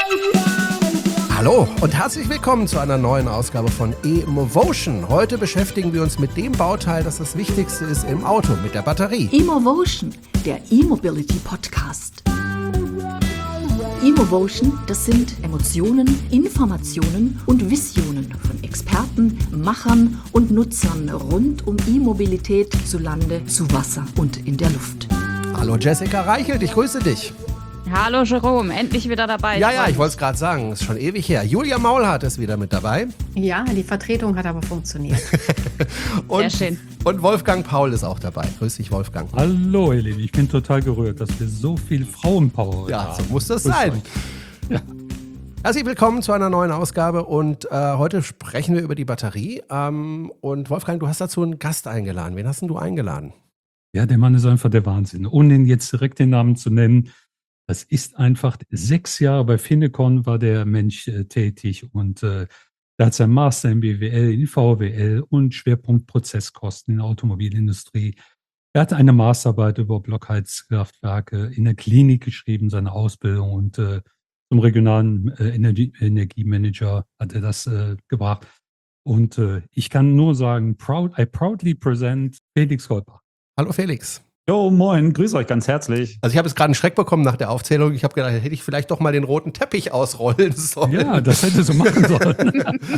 Hallo und herzlich willkommen zu einer neuen Ausgabe von eMovotion. Heute beschäftigen wir uns mit dem Bauteil, das das Wichtigste ist im Auto, mit der Batterie. eMovotion, der E-Mobility Podcast. eMovotion, das sind Emotionen, Informationen und Visionen von Experten, Machern und Nutzern rund um E-Mobilität zu Lande, zu Wasser und in der Luft. Hallo Jessica Reichelt, ich grüße dich. Hallo Jerome, endlich wieder dabei. Ja, ich wollte es gerade sagen, ist schon ewig her. Julia Maulhardt ist wieder mit dabei. Ja, die Vertretung hat aber funktioniert. Und, sehr schön. Und Wolfgang Paul ist auch dabei. Grüß dich, Wolfgang. Hallo Helene, ich bin total gerührt, dass wir so viel Frauenpower Ja, haben. so muss das sein. Ja. Herzlich willkommen zu einer neuen Ausgabe und heute sprechen wir über die Batterie. Und Wolfgang, du hast dazu einen Gast eingeladen. Wen hast denn du eingeladen? Ja, der Mann ist einfach der Wahnsinn. Ohne ihn jetzt direkt den Namen zu nennen, das ist einfach 6 Jahre bei Finnecon war der Mensch tätig und der hat sein Master in BWL, in VWL und Schwerpunkt Prozesskosten in der Automobilindustrie. Er hat eine Masterarbeit über Blockheizkraftwerke in der Klinik geschrieben, seine Ausbildung und zum regionalen Energiemanager hat er das gebracht. Und ich kann nur sagen, I proudly present Felix Goldbach. Hallo Felix. Jo, moin, grüße euch ganz herzlich. Also ich habe jetzt gerade einen Schreck bekommen nach der Aufzählung. Ich habe gedacht, hätte ich vielleicht doch mal den roten Teppich ausrollen sollen. Ja, das hätte so machen sollen.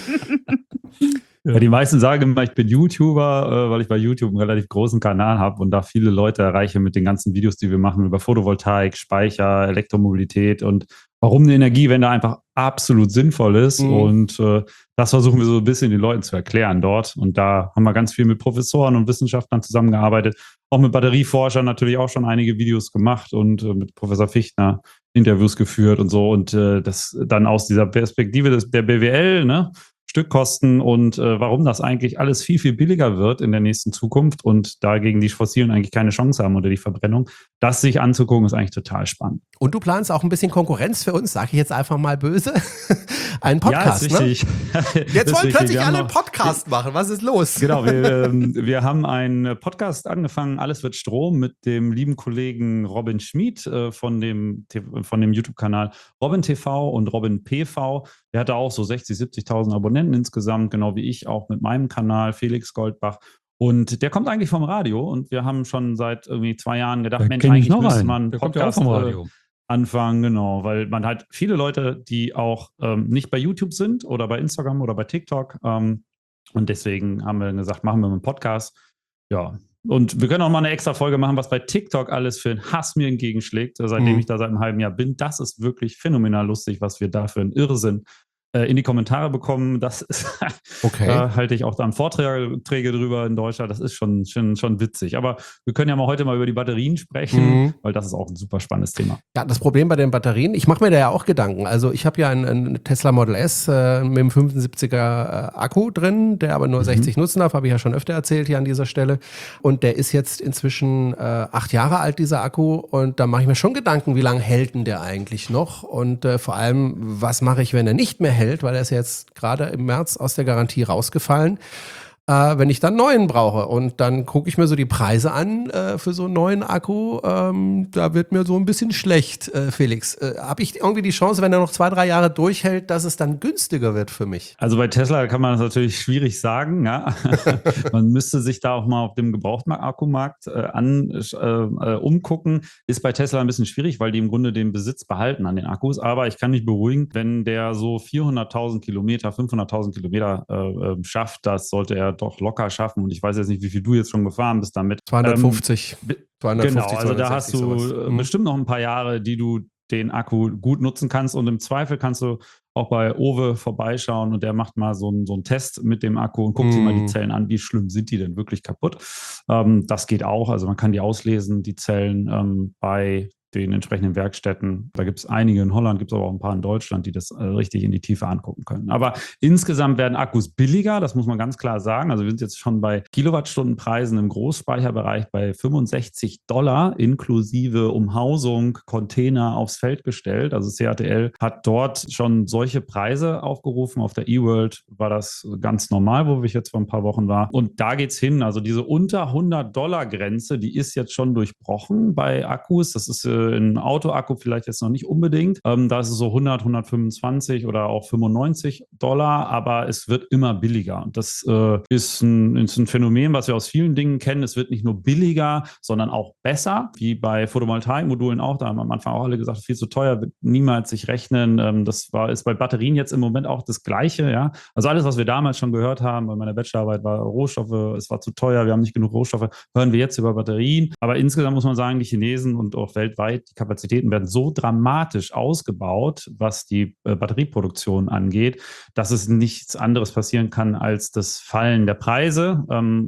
Ja, die meisten sagen immer, ich bin YouTuber, weil ich bei YouTube einen relativ großen Kanal habe und da viele Leute erreiche mit den ganzen Videos, die wir machen über Photovoltaik, Speicher, Elektromobilität und warum eine Energiewende einfach absolut sinnvoll ist. Und das versuchen wir so ein bisschen den Leuten zu erklären dort. Und da haben wir ganz viel mit Professoren und Wissenschaftlern zusammengearbeitet, auch mit Batterieforschern natürlich auch schon einige Videos gemacht und mit Professor Fichtner Interviews geführt und so. Und das dann aus dieser Perspektive der BWL, ne? Stückkosten und warum das eigentlich alles viel, viel billiger wird in der nächsten Zukunft und dagegen die Fossilen eigentlich keine Chance haben oder die Verbrennung, das sich anzugucken, ist eigentlich total spannend. Und du planst auch ein bisschen Konkurrenz für uns, sage ich jetzt einfach mal böse, einen Podcast, ja, ist richtig. Ne? Jetzt wollen plötzlich alle einen Podcast machen, was ist los? Genau, wir haben einen Podcast angefangen, Alles wird Strom, mit dem lieben Kollegen Robin Schmid von dem YouTube-Kanal Robin TV und Robin PV. Der hatte auch so 60.000, 70.000 Abonnenten insgesamt, genau wie ich auch mit meinem Kanal, Felix Goldbach. Und der kommt eigentlich vom Radio und wir haben schon seit irgendwie 2 Jahren gedacht, Da Mensch, kenn ich eigentlich noch müsste einen. man einen Der kommt ja auch Podcast vom Radio. anfangen, genau, weil man halt viele Leute, die auch nicht bei YouTube sind oder bei Instagram oder bei TikTok und deswegen haben wir gesagt, machen wir einen Podcast. Ja, und wir können auch mal eine extra Folge machen, was bei TikTok alles für einen Hass mir entgegenschlägt, seitdem ich da seit einem halben Jahr bin. Das ist wirklich phänomenal lustig, was wir da für einen Irrsinn in die Kommentare bekommen. Das ist, Okay. halte ich auch dann Vorträge drüber in Deutschland. Das ist schon witzig. Aber wir können ja mal heute mal über die Batterien sprechen, weil das ist auch ein super spannendes Thema. Ja, das Problem bei den Batterien, ich mache mir da ja auch Gedanken. Also ich habe ja einen Tesla Model S mit einem 75er Akku drin, der aber nur 60 nutzen darf, habe ich ja schon öfter erzählt hier an dieser Stelle. Und der ist jetzt inzwischen 8 Jahre alt, dieser Akku. Und da mache ich mir schon Gedanken, wie lange hält denn der eigentlich noch? Und vor allem, was mache ich, wenn er nicht mehr hält? Weil er ist jetzt gerade im März aus der Garantie rausgefallen. Wenn ich dann einen neuen brauche und dann gucke ich mir so die Preise an für so einen neuen Akku, da wird mir so ein bisschen schlecht, Felix. Habe ich irgendwie die Chance, wenn er noch 2, 3 Jahre durchhält, dass es dann günstiger wird für mich? Also bei Tesla kann man das natürlich schwierig sagen. Ja? Man müsste sich da auch mal auf dem Gebrauchtakkumarkt umgucken. Ist bei Tesla ein bisschen schwierig, weil die im Grunde den Besitz behalten an den Akkus. Aber ich kann mich beruhigen, wenn der so 400.000 Kilometer, 500.000 Kilometer schafft, das sollte er doch locker schaffen. Und ich weiß jetzt nicht, wie viel du jetzt schon gefahren bist damit. 250. 250, Genau, also da hast du 260 bestimmt noch ein paar Jahre, die du den Akku gut nutzen kannst. Und im Zweifel kannst du auch bei Owe vorbeischauen und der macht mal so einen Test mit dem Akku und guckt sich mal die Zellen an. Wie schlimm sind die denn wirklich kaputt? Das geht auch. Also man kann die auslesen, die Zellen bei den entsprechenden Werkstätten. Da gibt es einige in Holland, gibt es aber auch ein paar in Deutschland, die das richtig in die Tiefe angucken können. Aber insgesamt werden Akkus billiger, das muss man ganz klar sagen. Also wir sind jetzt schon bei Kilowattstundenpreisen im Großspeicherbereich bei $65 inklusive Umhausung, Container aufs Feld gestellt. Also CATL hat dort schon solche Preise aufgerufen. Auf der eWorld war das ganz normal, wo ich jetzt vor ein paar Wochen war. Und da geht's hin. Also diese unter $100 Grenze, die ist jetzt schon durchbrochen bei Akkus. Das ist ein Autoakku vielleicht jetzt noch nicht unbedingt. Da ist es so 100, 125 oder auch $95, aber es wird immer billiger. Und das ist ein Phänomen, was wir aus vielen Dingen kennen. Es wird nicht nur billiger, sondern auch besser, wie bei Photovoltaikmodulen auch. Da haben am Anfang auch alle gesagt, viel zu teuer, wird niemals sich rechnen. Das ist bei Batterien jetzt im Moment auch das Gleiche. Ja? Also alles, was wir damals schon gehört haben, bei meiner Bachelorarbeit war Rohstoffe, es war zu teuer, wir haben nicht genug Rohstoffe, hören wir jetzt über Batterien. Aber insgesamt muss man sagen, die Chinesen und auch weltweit, die Kapazitäten werden so dramatisch ausgebaut, was die Batterieproduktion angeht, dass es nichts anderes passieren kann als das Fallen der Preise.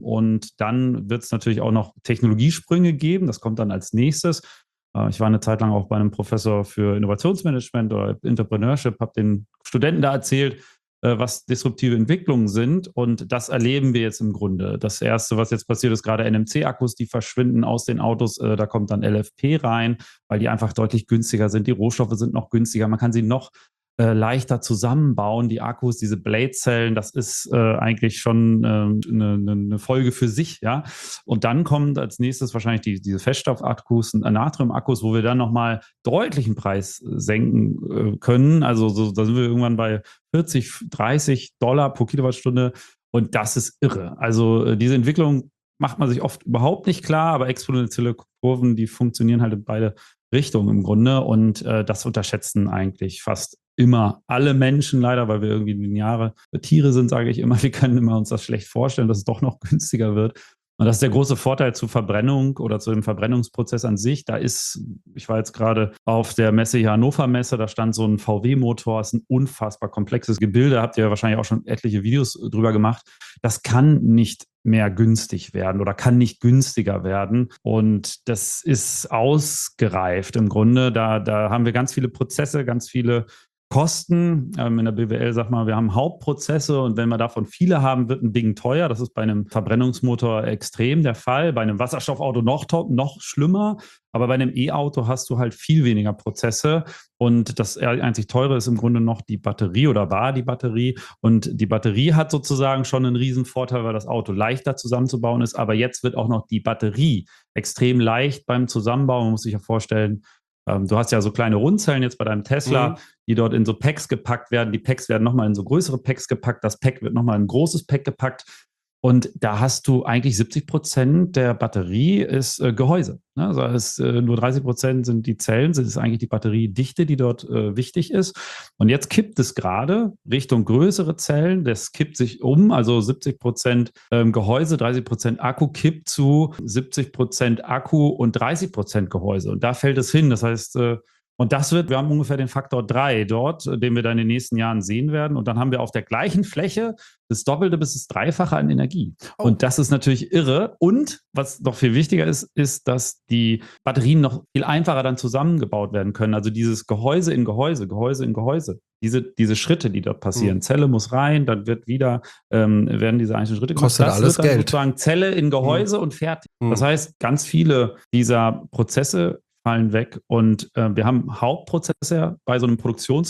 Und dann wird es natürlich auch noch Technologiesprünge geben. Das kommt dann als nächstes. Ich war eine Zeit lang auch bei einem Professor für Innovationsmanagement oder Entrepreneurship, habe den Studenten da erzählt, was disruptive Entwicklungen sind. Und das erleben wir jetzt im Grunde. Das Erste, was jetzt passiert, ist gerade NMC-Akkus, die verschwinden aus den Autos. Da kommt dann LFP rein, weil die einfach deutlich günstiger sind. Die Rohstoffe sind noch günstiger. Man kann sie noch leichter zusammenbauen. Die Akkus, diese Blade-Zellen, das ist eigentlich schon eine Folge für sich. Ja? Und dann kommt als nächstes wahrscheinlich diese Feststoff-Akkus, Natrium-Akkus, wo wir dann nochmal deutlich den Preis senken können. Also da sind wir irgendwann bei $40, $30 pro Kilowattstunde. Und das ist irre. Also diese Entwicklung macht man sich oft überhaupt nicht klar, aber exponentielle Kurven, die funktionieren halt in beide Richtungen im Grunde. Und das unterschätzen eigentlich fast immer alle Menschen leider, weil wir irgendwie lineare Tiere sind, sage ich immer. Wir können immer uns das schlecht vorstellen, dass es doch noch günstiger wird. Und das ist der große Vorteil zur Verbrennung oder zu dem Verbrennungsprozess an sich. Ich war jetzt gerade auf der Messe hier Hannover Messe, da stand so ein VW-Motor, ist ein unfassbar komplexes Gebilde, habt ihr ja wahrscheinlich auch schon etliche Videos drüber gemacht. Das kann nicht mehr günstig werden oder kann nicht günstiger werden. Und das ist ausgereift im Grunde. Da haben wir ganz viele Prozesse, ganz viele Kosten. In der BWL sagt man, wir haben Hauptprozesse und wenn wir davon viele haben, wird ein Ding teuer. Das ist bei einem Verbrennungsmotor extrem der Fall. Bei einem Wasserstoffauto noch schlimmer. Aber bei einem E-Auto hast du halt viel weniger Prozesse. Und das einzig Teure ist im Grunde noch die Batterie oder war die Batterie. Und die Batterie hat sozusagen schon einen riesen Vorteil, weil das Auto leichter zusammenzubauen ist. Aber jetzt wird auch noch die Batterie extrem leicht beim Zusammenbau. Man muss sich ja vorstellen, du hast ja so kleine Rundzellen jetzt bei deinem Tesla, die dort in so Packs gepackt werden. Die Packs werden nochmal in so größere Packs gepackt. Das Pack wird nochmal in ein großes Pack gepackt. Und da hast du eigentlich 70% der Batterie ist Gehäuse. Ne? Also nur 30% sind die Zellen, das ist eigentlich die Batteriedichte, die dort wichtig ist. Und jetzt kippt es gerade Richtung größere Zellen. Das kippt sich um, also 70% Gehäuse, 30% Akku kippt zu 70% Akku und 30% Gehäuse. Und da fällt es hin. Das heißt, und wir haben ungefähr den Faktor 3 dort, den wir dann in den nächsten Jahren sehen werden. Und dann haben wir auf der gleichen Fläche das Doppelte bis das Dreifache an Energie. Oh. Und das ist natürlich irre. Und was noch viel wichtiger ist, dass die Batterien noch viel einfacher dann zusammengebaut werden können. Also dieses Gehäuse in Gehäuse, Gehäuse in Gehäuse. Diese Schritte, die dort passieren. Zelle muss rein, dann werden diese einzelnen Schritte gemacht. Kostet alles Geld. Sozusagen Zelle in Gehäuse und fertig. Das heißt, ganz viele dieser Prozesse fallen weg und wir haben Hauptprozesse bei so einer Produktion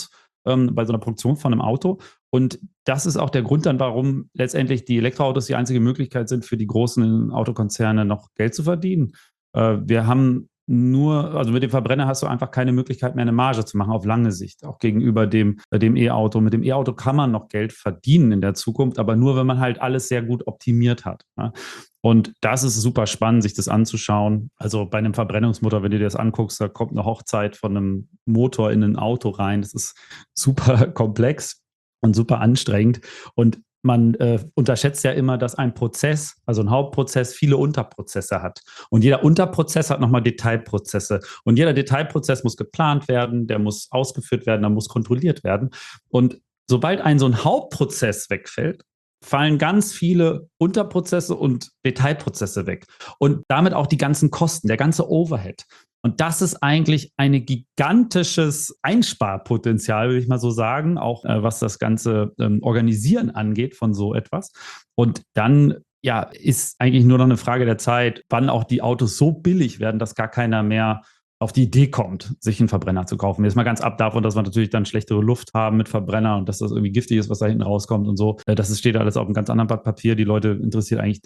von einem Auto und das ist auch der Grund dann, warum letztendlich die Elektroautos die einzige Möglichkeit sind für die großen Autokonzerne noch Geld zu verdienen. Wir haben also mit dem Verbrenner hast du einfach keine Möglichkeit mehr, eine Marge zu machen auf lange Sicht, auch gegenüber dem E-Auto. Mit dem E-Auto kann man noch Geld verdienen in der Zukunft, aber nur, wenn man halt alles sehr gut optimiert hat. Ne? Und das ist super spannend, sich das anzuschauen. Also bei einem Verbrennungsmotor, wenn du dir das anguckst, da kommt eine Hochzeit von einem Motor in ein Auto rein. Das ist super komplex und super anstrengend. Und man unterschätzt ja immer, dass ein Prozess, also ein Hauptprozess, viele Unterprozesse hat. Und jeder Unterprozess hat nochmal Detailprozesse. Und jeder Detailprozess muss geplant werden, der muss ausgeführt werden, der muss kontrolliert werden. Und sobald so ein Hauptprozess wegfällt, fallen ganz viele Unterprozesse und Detailprozesse weg. Und damit auch die ganzen Kosten, der ganze Overhead. Und das ist eigentlich ein gigantisches Einsparpotenzial, würde ich mal so sagen, auch was das ganze Organisieren angeht von so etwas. Und dann ist eigentlich nur noch eine Frage der Zeit, wann auch die Autos so billig werden, dass gar keiner mehr auf die Idee kommt, sich einen Verbrenner zu kaufen. Jetzt mal ganz ab davon, dass wir natürlich dann schlechtere Luft haben mit Verbrenner und dass das irgendwie giftig ist, was da hinten rauskommt und so. Das steht alles auf einem ganz anderen Blatt Papier. Die Leute interessiert eigentlich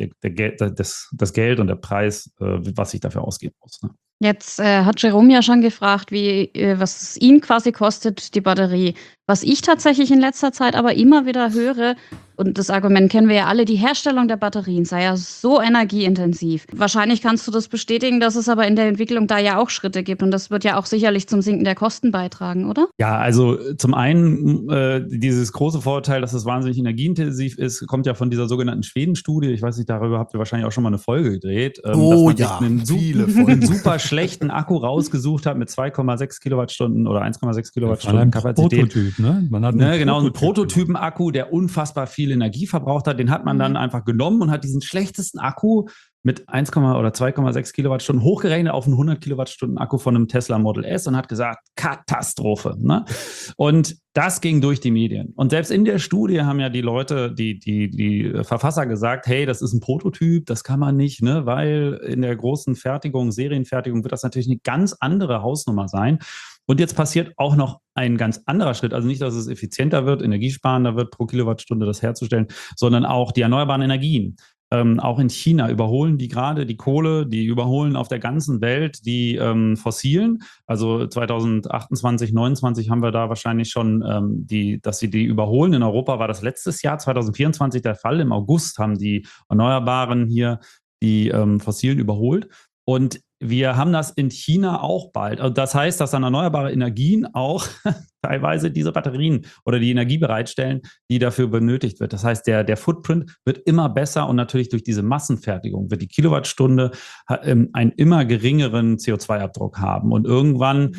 das Geld und der Preis, was ich dafür ausgeben muss. Ne? Jetzt hat Jerome ja schon gefragt, was es ihn quasi kostet, die Batterie. Was ich tatsächlich in letzter Zeit aber immer wieder höre, und das Argument kennen wir ja alle, die Herstellung der Batterien sei ja so energieintensiv. Wahrscheinlich kannst du das bestätigen, dass es aber in der Entwicklung da ja auch Schritte gibt und das wird ja auch sicherlich zum Sinken der Kosten beitragen, oder? Ja, also zum einen dieses große Vorurteil, dass es wahnsinnig energieintensiv ist, kommt ja von dieser sogenannten Schweden-Studie. Ich weiß nicht, darüber habt ihr wahrscheinlich auch schon mal eine Folge gedreht. Dass man sich einen super schlechten Akku rausgesucht hat mit 2,6 Kilowattstunden oder 1,6 Kilowattstunden Kapazität. Prototyp, ne? Man hat einen Prototypen-Akku, der unfassbar viel Energie verbraucht hat. Den hat man dann einfach genommen und hat diesen schlechtesten Akku mit 1, oder 2,6 Kilowattstunden hochgerechnet auf einen 100 Kilowattstunden Akku von einem Tesla Model S und hat gesagt, Katastrophe. Ne? Und das ging durch die Medien. Und selbst in der Studie haben ja die Leute, die Verfasser gesagt, hey, das ist ein Prototyp, das kann man nicht, ne? Weil in der großen Serienfertigung wird das natürlich eine ganz andere Hausnummer sein. Und jetzt passiert auch noch ein ganz anderer Schritt. Also nicht, dass es effizienter wird, energiesparender wird pro Kilowattstunde das herzustellen, sondern auch die erneuerbaren Energien. Auch in China überholen die gerade die Kohle, die überholen auf der ganzen Welt die fossilen. Also 2028, 2029 haben wir da wahrscheinlich schon, dass sie die überholen. In Europa war das letztes Jahr, 2024, der Fall. Im August haben die Erneuerbaren hier die fossilen überholt. Und wir haben das in China auch bald. Also das heißt, dass dann erneuerbare Energien auch teilweise diese Batterien oder die Energie bereitstellen, die dafür benötigt wird. Das heißt, der Footprint wird immer besser und natürlich durch diese Massenfertigung wird die Kilowattstunde einen immer geringeren CO2-Abdruck haben. Und irgendwann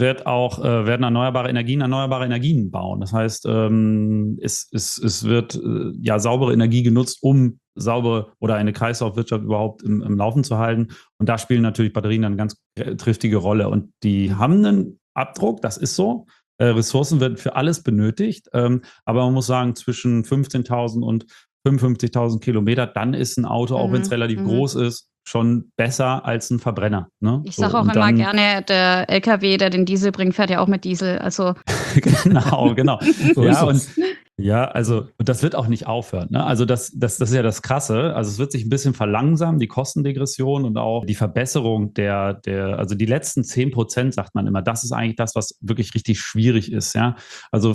werden erneuerbare Energien bauen. Das heißt, es wird saubere Energie genutzt, um saubere oder eine Kreislaufwirtschaft überhaupt im Laufen zu halten. Und da spielen natürlich Batterien eine ganz triftige Rolle. Und die haben einen Abdruck, das ist so. Ressourcen werden für alles benötigt. Aber man muss sagen, zwischen 15.000 und 55.000 Kilometer, dann ist ein Auto, auch wenn es relativ groß ist, schon besser als ein Verbrenner. Ne? Ich sage auch immer gerne, der LKW, der den Diesel bringt, fährt ja auch mit Diesel. Also genau. Und das wird auch nicht aufhören. Ne? Also das ist ja das Krasse. Also es wird sich ein bisschen verlangsamen, die Kostendegression und auch die Verbesserung also die letzten 10%, sagt man immer, das ist eigentlich das, was wirklich richtig schwierig ist. Ja? Also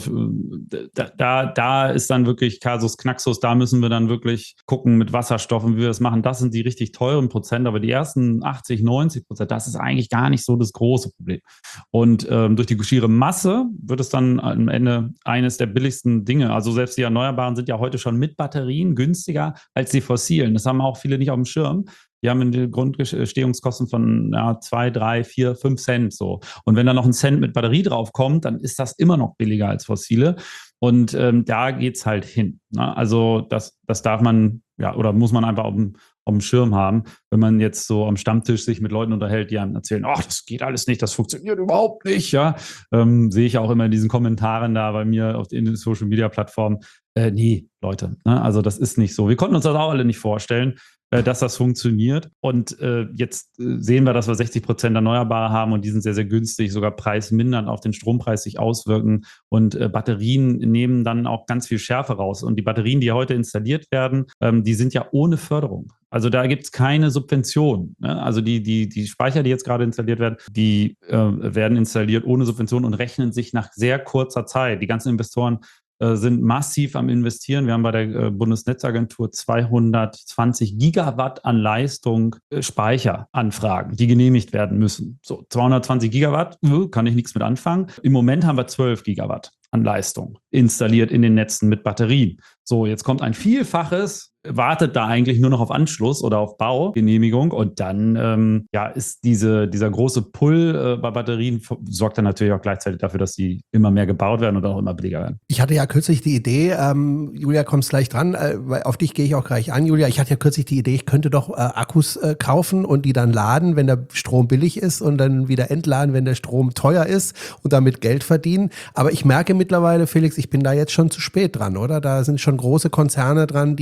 da ist dann wirklich Kasus Knaxus, da müssen wir dann wirklich gucken mit Wasserstoffen, wie wir das machen. Das sind die richtig teuren Prozent, aber die ersten 80-90%, das ist eigentlich gar nicht so das große Problem. Und durch die schiere Masse wird es dann am Ende eines der billigsten Dinge. Also selbst die Erneuerbaren sind ja heute schon mit Batterien günstiger als die fossilen. Das haben auch viele nicht auf dem Schirm. Die haben eine Grundstehungskosten von 2, 3, 4, 5 Cent so. Und wenn da noch ein Cent mit Batterie drauf kommt, dann ist das immer noch billiger als fossile. Und da geht's halt hin. Ne? Also das darf man, oder muss man einfach auf dem Schirm haben, wenn man jetzt so am Stammtisch sich mit Leuten unterhält, die einem erzählen, ach, das geht alles nicht, das funktioniert überhaupt nicht, ja. Sehe ich auch immer in diesen Kommentaren da bei mir in den Social-Media-Plattformen. Nee, Leute, ne? Also das ist nicht so. Wir konnten uns das auch alle nicht vorstellen, dass das funktioniert. Und jetzt sehen wir, dass wir 60% Erneuerbare haben und die sind sehr, sehr günstig, sogar preismindernd auf den Strompreis sich auswirken. Und Batterien nehmen dann auch ganz viel Schärfe raus. Und die Batterien, die heute installiert werden, die sind ja ohne Förderung. Also da gibt es keine Subvention. Ne? Also die Speicher, die jetzt gerade installiert werden, die werden installiert ohne Subvention und rechnen sich nach sehr kurzer Zeit. Die ganzen Investoren sind massiv am Investieren. Wir haben bei der Bundesnetzagentur 220 Gigawatt an Leistung Speicheranfragen, die genehmigt werden müssen. So, 220 Gigawatt, kann ich nichts mit anfangen. Im Moment haben wir 12 Gigawatt an Leistung installiert in den Netzen mit Batterien. So, jetzt kommt ein Vielfaches, wartet da eigentlich nur noch auf Anschluss oder auf Baugenehmigung und dann ist dieser große Pull bei Batterien sorgt dann natürlich auch gleichzeitig dafür, dass die immer mehr gebaut werden und auch immer billiger werden. Ich hatte ja kürzlich die Idee, Julia, kommst gleich dran, auf dich gehe ich auch gleich an, Julia. Ich hatte ja kürzlich die Idee, ich könnte doch Akkus kaufen und die dann laden, wenn der Strom billig ist und dann wieder entladen, wenn der Strom teuer ist und damit Geld verdienen. Aber ich merke mittlerweile, Felix, ich bin da jetzt schon zu spät dran, oder? Da sind schon große Konzerne dran, die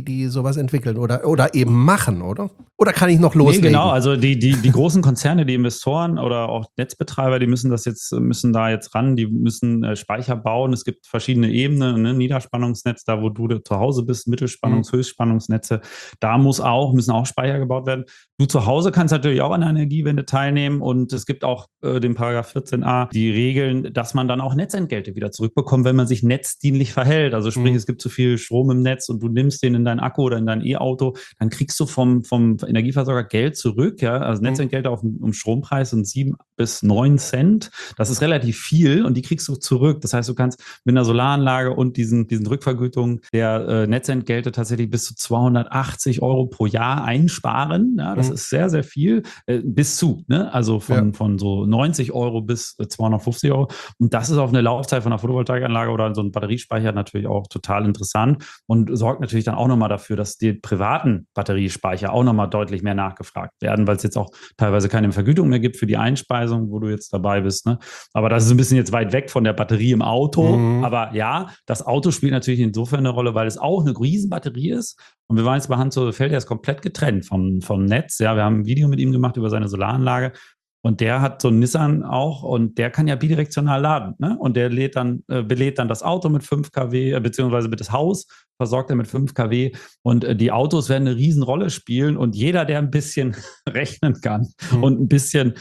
die sowas entwickeln oder eben machen, oder? Oder kann ich noch loslegen? Nee, genau, also die großen Konzerne, die Investoren oder auch Netzbetreiber, die müssen da jetzt ran, die müssen Speicher bauen. Es gibt verschiedene Ebenen, ne? Niederspannungsnetz, da wo du zu Hause bist, Höchstspannungsnetze, da müssen auch Speicher gebaut werden. Du zu Hause kannst natürlich auch an der Energiewende teilnehmen und es gibt auch den Paragraph 14a die Regeln, dass man dann auch Netzentgelte wieder zurückbekommt, wenn man sich netzdienlich verhält. Also sprich, es gibt zu viel Strom im Netz und du nimmst den in dein Akku oder in dein E-Auto, dann kriegst du vom Energieversorger Geld zurück. Ja? Also Netzentgelte auf dem Strompreis sind 7 bis 9 Cent. Das ist relativ viel und die kriegst du zurück. Das heißt, du kannst mit einer Solaranlage und diesen Rückvergütungen der Netzentgelte tatsächlich bis zu 280 € pro Jahr einsparen. Ja, das ist sehr, sehr viel. Bis zu, ne? Also von so 90 € bis 250 €. Und das ist auf eine Laufzeit von einer Photovoltaikanlage oder so einem Batteriespeicher natürlich auch total interessant und sorgt natürlich dann auch nochmal dafür, dass die privaten Batteriespeicher auch nochmal deutlich mehr nachgefragt werden, weil es jetzt auch teilweise keine Vergütung mehr gibt für die Einspeisung, wo du jetzt dabei bist. Ne? Aber das ist ein bisschen jetzt weit weg von der Batterie im Auto. Aber ja, das Auto spielt natürlich insofern eine Rolle, weil es auch eine Riesenbatterie ist. Und wir waren jetzt bei Hans-Ove, der ist komplett getrennt vom Netz. Ja, wir haben ein Video mit ihm gemacht über seine Solaranlage. Und der hat so einen Nissan auch und der kann ja bidirektional laden. Ne? Und der belädt dann das Auto mit 5 kW, beziehungsweise mit das Haus versorgt er mit 5 kW. Und die Autos werden eine Riesenrolle spielen. Und jeder, der ein bisschen rechnen kann und ein bisschen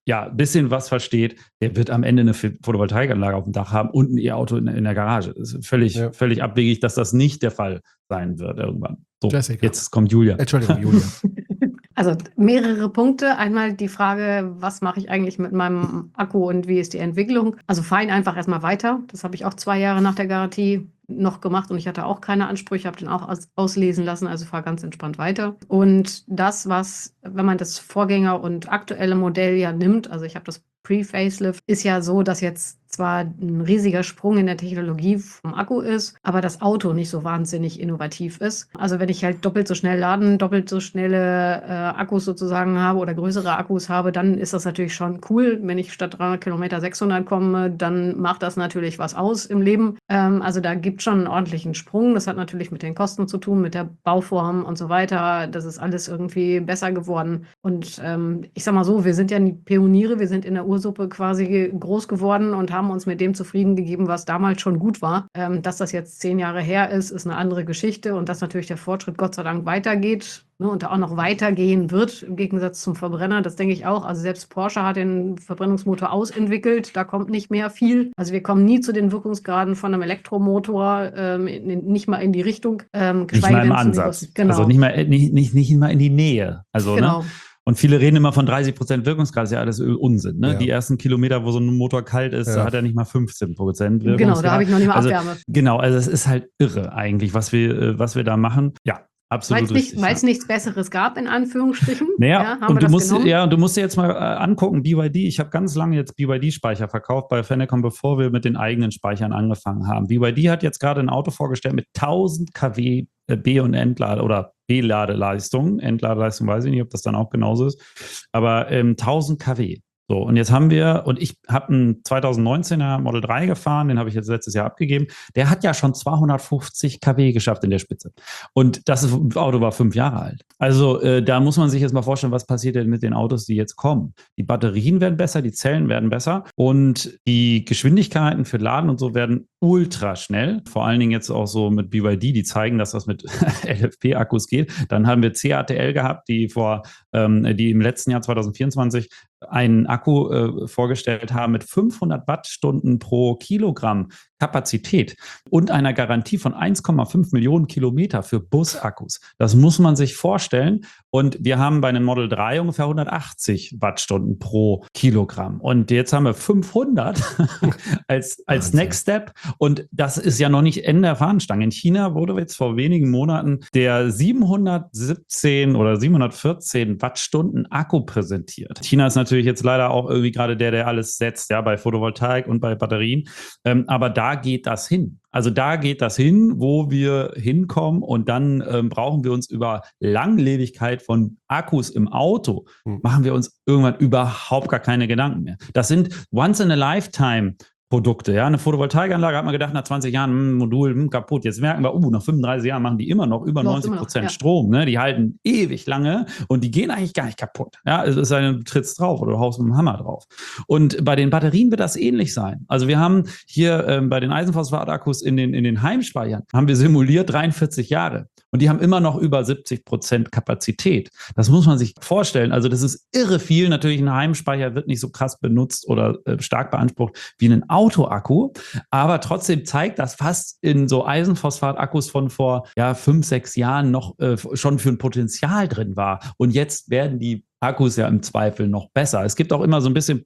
was versteht, der wird am Ende eine Photovoltaikanlage auf dem Dach haben und ein E-Auto in der Garage. Das ist völlig abwegig, dass das nicht der Fall sein wird irgendwann. So, Jessica. Jetzt kommt Julia. Entschuldigung, Julia. Also mehrere Punkte. Einmal die Frage, was mache ich eigentlich mit meinem Akku und wie ist die Entwicklung? Also fahre ihn einfach erstmal weiter. Das habe ich auch 2 Jahre nach der Garantie noch gemacht und ich hatte auch keine Ansprüche, habe den auch auslesen lassen, also fahre ganz entspannt weiter. Und das, wenn man das Vorgänger- und aktuelle Modell ja nimmt, also ich habe das Pre-Facelift, ist ja so, dass jetzt zwar ein riesiger Sprung in der Technologie vom Akku ist, aber das Auto nicht so wahnsinnig innovativ ist. Also wenn ich halt doppelt so schnell laden, doppelt so schnelle Akkus sozusagen habe oder größere Akkus habe, dann ist das natürlich schon cool. Wenn ich statt 300 Kilometer 600 komme, dann macht das natürlich was aus im Leben. Also da gibt es schon einen ordentlichen Sprung. Das hat natürlich mit den Kosten zu tun, mit der Bauform und so weiter. Das ist alles irgendwie besser geworden. Und ich sag mal so, wir sind ja die Pioniere, wir sind in der Ursuppe quasi groß geworden und haben uns mit dem zufrieden gegeben, was damals schon gut war. Dass das jetzt 10 Jahre her ist eine andere Geschichte und dass natürlich der Fortschritt Gott sei Dank weitergeht, ne, und da auch noch weitergehen wird, im Gegensatz zum Verbrenner. Das denke ich auch. Also selbst Porsche hat den Verbrennungsmotor ausentwickelt. Da kommt nicht mehr viel. Also wir kommen nie zu den Wirkungsgraden von einem Elektromotor, nicht mal in die Richtung. Nicht mal im Ansatz. Genau. Also nicht mal in die Nähe. Also, genau. Ne? Und viele reden immer von 30% Wirkungsgrad, das ist ja alles Unsinn. Ne? Ja. Die ersten Kilometer, wo so ein Motor kalt ist, hat er nicht mal 15% Wirkungsgrad. Genau, da habe ich noch nicht mal Abwärme. Genau, also es ist halt irre eigentlich, was wir da machen. Ja, absolut richtig. Weil es nichts Besseres gab, in Anführungsstrichen. Naja, und du musst dir jetzt mal angucken, BYD. Ich habe ganz lange jetzt BYD-Speicher verkauft bei Fenecom, bevor wir mit den eigenen Speichern angefangen haben. BYD hat jetzt gerade ein Auto vorgestellt mit 1000 kW B- und Entlader oder B-Ladeleistung. Entladeleistung weiß ich nicht, ob das dann auch genauso ist. Aber 1000 kW. So, und jetzt ich habe einen 2019er Model 3 gefahren, den habe ich jetzt letztes Jahr abgegeben. Der hat ja schon 250 kW geschafft in der Spitze. Und das Auto war 5 Jahre alt. Also da muss man sich jetzt mal vorstellen, was passiert denn mit den Autos, die jetzt kommen. Die Batterien werden besser, die Zellen werden besser und die Geschwindigkeiten für Laden und so werden ultra schnell. Vor allen Dingen jetzt auch so mit BYD, die zeigen, dass das mit LFP-Akkus geht. Dann haben wir CATL gehabt, die im letzten Jahr 2024 einen Akku vorgestellt haben mit 500 Wattstunden pro Kilogramm Kapazität und einer Garantie von 1,5 Millionen Kilometer für Busakkus. Das muss man sich vorstellen. Und wir haben bei einem Model 3 ungefähr 180 Wattstunden pro Kilogramm. Und jetzt haben wir 500 als Next Step. Und das ist ja noch nicht Ende der Fahnenstange. In China wurde jetzt vor wenigen Monaten der 717 oder 714 Wattstunden Akku präsentiert. China ist natürlich jetzt leider auch irgendwie gerade der alles setzt, ja, bei Photovoltaik und bei Batterien. Aber da geht das hin. Also da geht das hin, wo wir hinkommen und dann brauchen wir uns über Langlebigkeit von Akkus im Auto, machen wir uns irgendwann überhaupt gar keine Gedanken mehr. Das sind Once-in-a-Lifetime Produkte. Ja, eine Photovoltaikanlage hat man gedacht, nach 20 Jahren, Modul, kaputt. Jetzt merken wir, nach 35 Jahren machen die immer noch über 90% Strom. Ne? Die halten ewig lange und die gehen eigentlich gar nicht kaputt. Ja, es ist du trittst drauf oder du haust mit dem Hammer drauf. Und bei den Batterien wird das ähnlich sein. Also wir haben hier bei den Eisenphosphat-Akkus in den Heimspeichern, haben wir simuliert 43 Jahre. Und die haben immer noch über 70% Kapazität. Das muss man sich vorstellen. Also das ist irre viel. Natürlich ein Heimspeicher wird nicht so krass benutzt oder stark beansprucht wie ein Autoakku. Aber trotzdem zeigt das fast in so Eisenphosphat-Akkus von vor 5, 6 Jahren noch schon für ein Potenzial drin war. Und jetzt werden die Akkus ja im Zweifel noch besser. Es gibt auch immer so ein bisschen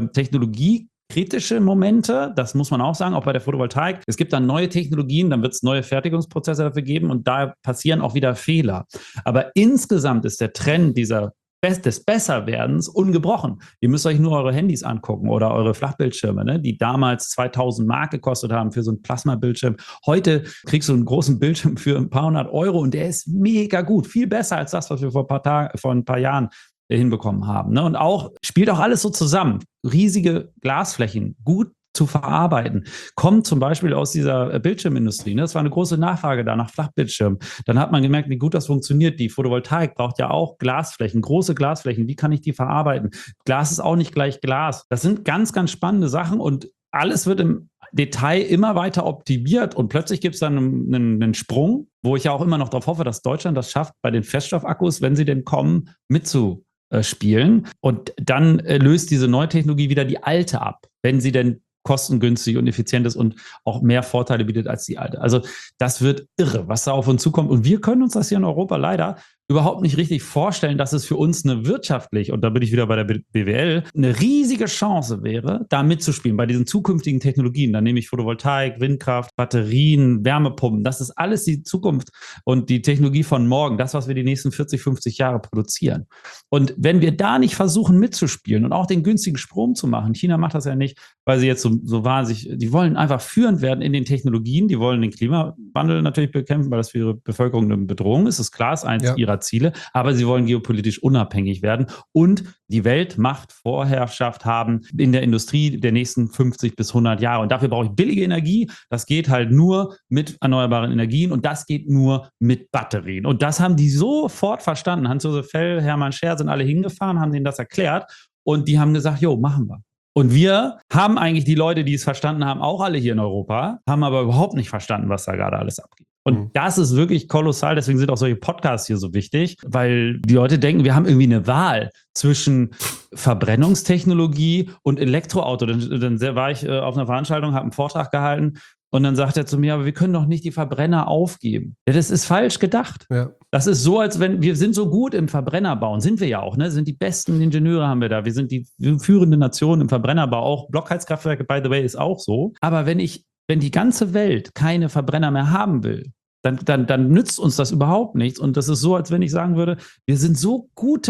technologiekritische Momente, das muss man auch sagen, auch bei der Photovoltaik. Es gibt dann neue Technologien, dann wird es neue Fertigungsprozesse dafür geben und da passieren auch wieder Fehler. Aber insgesamt ist der Trend des Besserwerdens ungebrochen. Ihr müsst euch nur eure Handys angucken oder eure Flachbildschirme, ne, die damals 2000 Mark gekostet haben für so einen Plasmabildschirm. Heute kriegst du einen großen Bildschirm für ein paar hundert Euro und der ist mega gut. Viel besser als das, was wir vor ein paar Jahren hinbekommen haben. Ne? Und spielt auch alles so zusammen. Riesige Glasflächen, gut zu verarbeiten. Kommt zum Beispiel aus dieser Bildschirmindustrie. Ne? Das war eine große Nachfrage da nach Flachbildschirmen. Dann hat man gemerkt, wie gut das funktioniert. Die Photovoltaik braucht ja auch Glasflächen, große Glasflächen. Wie kann ich die verarbeiten? Glas ist auch nicht gleich Glas. Das sind ganz, ganz spannende Sachen und alles wird im Detail immer weiter optimiert und plötzlich gibt es dann einen Sprung, wo ich ja auch immer noch darauf hoffe, dass Deutschland das schafft, bei den Feststoffakkus, wenn sie denn kommen, mitzuspielen. Und dann löst diese neue Technologie wieder die alte ab, wenn sie denn kostengünstig und effizient ist und auch mehr Vorteile bietet als die alte. Also das wird irre, was da auf uns zukommt. Und wir können uns das hier in Europa leider überhaupt nicht richtig vorstellen, dass es für uns eine wirtschaftlich, und da bin ich wieder bei der BWL, eine riesige Chance wäre, da mitzuspielen bei diesen zukünftigen Technologien. Da nehme ich Photovoltaik, Windkraft, Batterien, Wärmepumpen. Das ist alles die Zukunft und die Technologie von morgen, das, was wir die nächsten 40, 50 Jahre produzieren. Und wenn wir da nicht versuchen mitzuspielen und auch den günstigen Strom zu machen, China macht das ja nicht, weil sie jetzt so wahnsinnig, die wollen einfach führend werden in den Technologien, die wollen den Klimawandel natürlich bekämpfen, weil das für ihre Bevölkerung eine Bedrohung ist. Das ist klar, ist eins ihrer Ziele, aber sie wollen geopolitisch unabhängig werden und die Weltmacht Vorherrschaft haben in der Industrie der nächsten 50 bis 100 Jahre. Und dafür brauche ich billige Energie. Das geht halt nur mit erneuerbaren Energien und das geht nur mit Batterien. Und das haben die sofort verstanden. Hans-Josef Fell, Hermann Scher sind alle hingefahren, haben denen das erklärt und die haben gesagt, jo, machen wir. Und wir haben eigentlich die Leute, die es verstanden haben, auch alle hier in Europa, haben aber überhaupt nicht verstanden, was da gerade alles abgeht. Und das ist wirklich kolossal, deswegen sind auch solche Podcasts hier so wichtig, weil die Leute denken, wir haben irgendwie eine Wahl zwischen Verbrennungstechnologie und Elektroauto. Dann war ich auf einer Veranstaltung, habe einen Vortrag gehalten und dann sagt er zu mir, aber wir können doch nicht die Verbrenner aufgeben. Ja, das ist falsch gedacht. Ja. Das ist so, als wenn wir sind so gut im Verbrennerbauen, sind wir ja auch, ne? Sind die besten Ingenieure haben wir da. Wir sind die führende Nation im Verbrennerbau. Auch Blockheizkraftwerke, by the way, ist auch so. Aber wenn die ganze Welt keine Verbrenner mehr haben will, dann nützt uns das überhaupt nichts. Und das ist so, als wenn ich sagen würde, wir sind so gute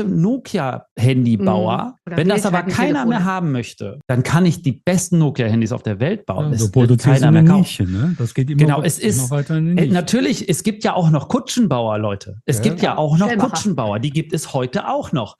Nokia-Handybauer. Wenn das aber keiner mehr haben möchte, dann kann ich die besten Nokia-Handys auf der Welt bauen. Ja, so produziert keiner mehr Nische, ne? Das geht immer, es ist immer weiter in die Nische. Natürlich, es gibt ja auch noch Kutschenbauer, Leute. Es gibt ja auch noch Kutschenbauer. Die gibt es heute auch noch.